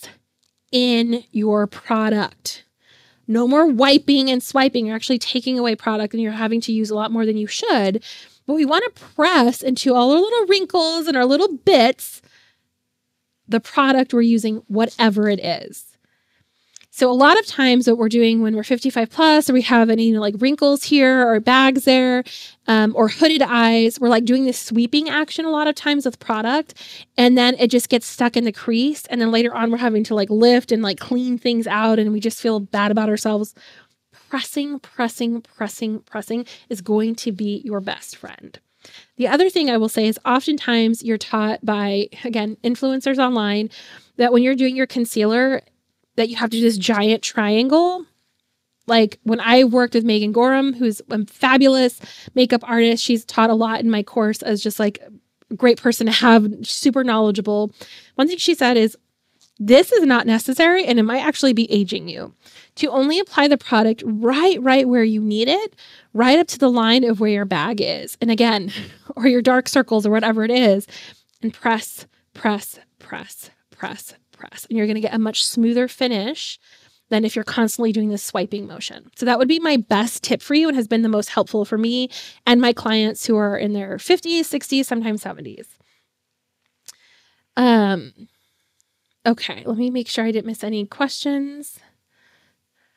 in your product. No more wiping and swiping. You're actually taking away product and you're having to use a lot more than you should. But we want to press into all our little wrinkles and our little bits the product we're using, whatever it is. So a lot of times what we're doing when we're fifty-five plus, or we have any, you know, like wrinkles here or bags there, um, or hooded eyes, we're like doing this sweeping action a lot of times with product. And then it just gets stuck in the crease. And then later on, we're having to like lift and like clean things out. And we just feel bad about ourselves. Pressing, pressing, pressing, pressing is going to be your best friend. The other thing I will say is oftentimes you're taught by, again, influencers online that when you're doing your concealer, that you have to do this giant triangle. Like when I worked with Megan Gorham, who's a fabulous makeup artist, she's taught a lot in my course as just like a great person to have, super knowledgeable. One thing she said is, this is not necessary and it might actually be aging you. To only apply the product right, right where you need it, right up to the line of where your bag is. And again, or your dark circles or whatever it is, and press, press, press, press, press. And you're going to get a much smoother finish than if you're constantly doing this swiping motion. So that would be my best tip for you and has been the most helpful for me and my clients who are in their fifties, sixties, sometimes seventies. Um, okay, let me make sure I didn't miss any questions.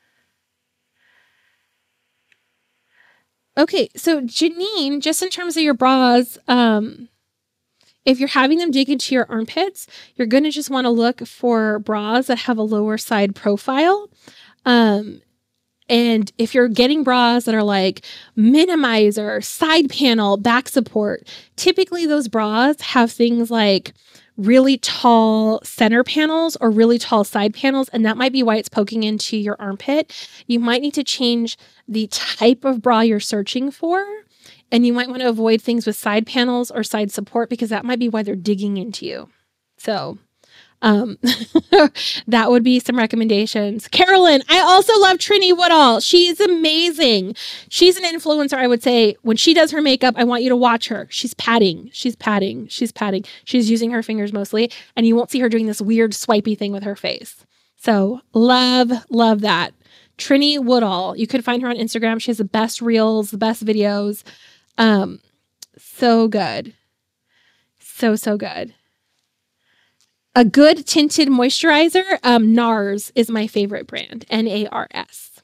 Okay, so Janine, just in terms of your bras, um, if you're having them dig into your armpits, you're going to just want to look for bras that have a lower side profile. Um, and if you're getting bras that are like minimizer, side panel, back support, typically those bras have things like really tall center panels or really tall side panels, and that might be why it's poking into your armpit. You might need to change the type of bra you're searching for, and you might want to avoid things with side panels or side support because that might be why they're digging into you. So um, that would be some recommendations. Carolyn, I also love Trini Woodall. She's amazing. She's an influencer, I would say. When she does her makeup, I want you to watch her. She's patting. She's patting. She's patting. She's using her fingers mostly, and you won't see her doing this weird swipey thing with her face. So love, love that. Trini Woodall. You can find her on Instagram. She has the best reels, the best videos. Um, so good. So, so good. A good tinted moisturizer, um, NARS is my favorite brand, N A R S.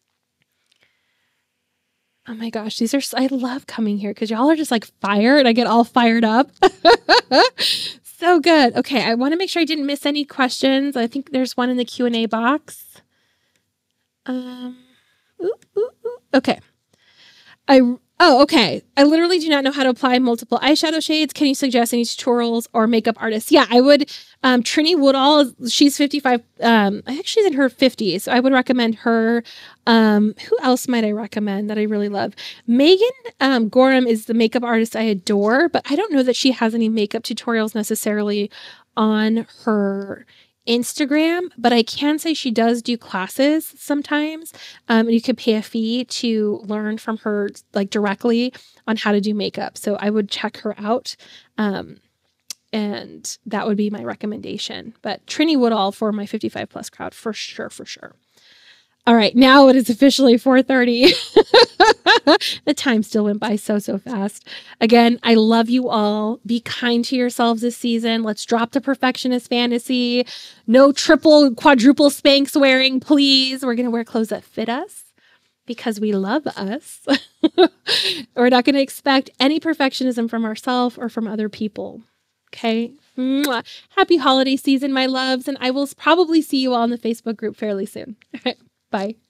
Oh my gosh, these are, I love coming here because y'all are just like fired. I get all fired up. So good. Okay, I want to make sure I didn't miss any questions. I think there's one in the Q and A box. Um, ooh, ooh, ooh. Okay. I Oh, okay. I literally do not know how to apply multiple eyeshadow shades. Can you suggest any tutorials or makeup artists? Yeah, I would. Um, Trini Woodall, she's fifty-five. Um, I think she's in her fifties. So I would recommend her. Um, who else might I recommend that I really love? Megan um, Gorham is the makeup artist I adore, but I don't know that she has any makeup tutorials necessarily on her Instagram, but I can say she does do classes sometimes. Um, and you could pay a fee to learn from her like directly on how to do makeup. So I would check her out. Um, and that would be my recommendation. But Trini Woodall for my fifty-five plus crowd for sure, for sure. All right, now it is officially four thirty. The time still went by so, so fast. Again, I love you all. Be kind to yourselves this season. Let's drop the perfectionist fantasy. No triple, quadruple Spanx wearing, please. We're going to wear clothes that fit us because we love us. We're not going to expect any perfectionism from ourselves or from other people. Okay? Mwah. Happy holiday season, my loves. And I will probably see you all in the Facebook group fairly soon. All right. Bye.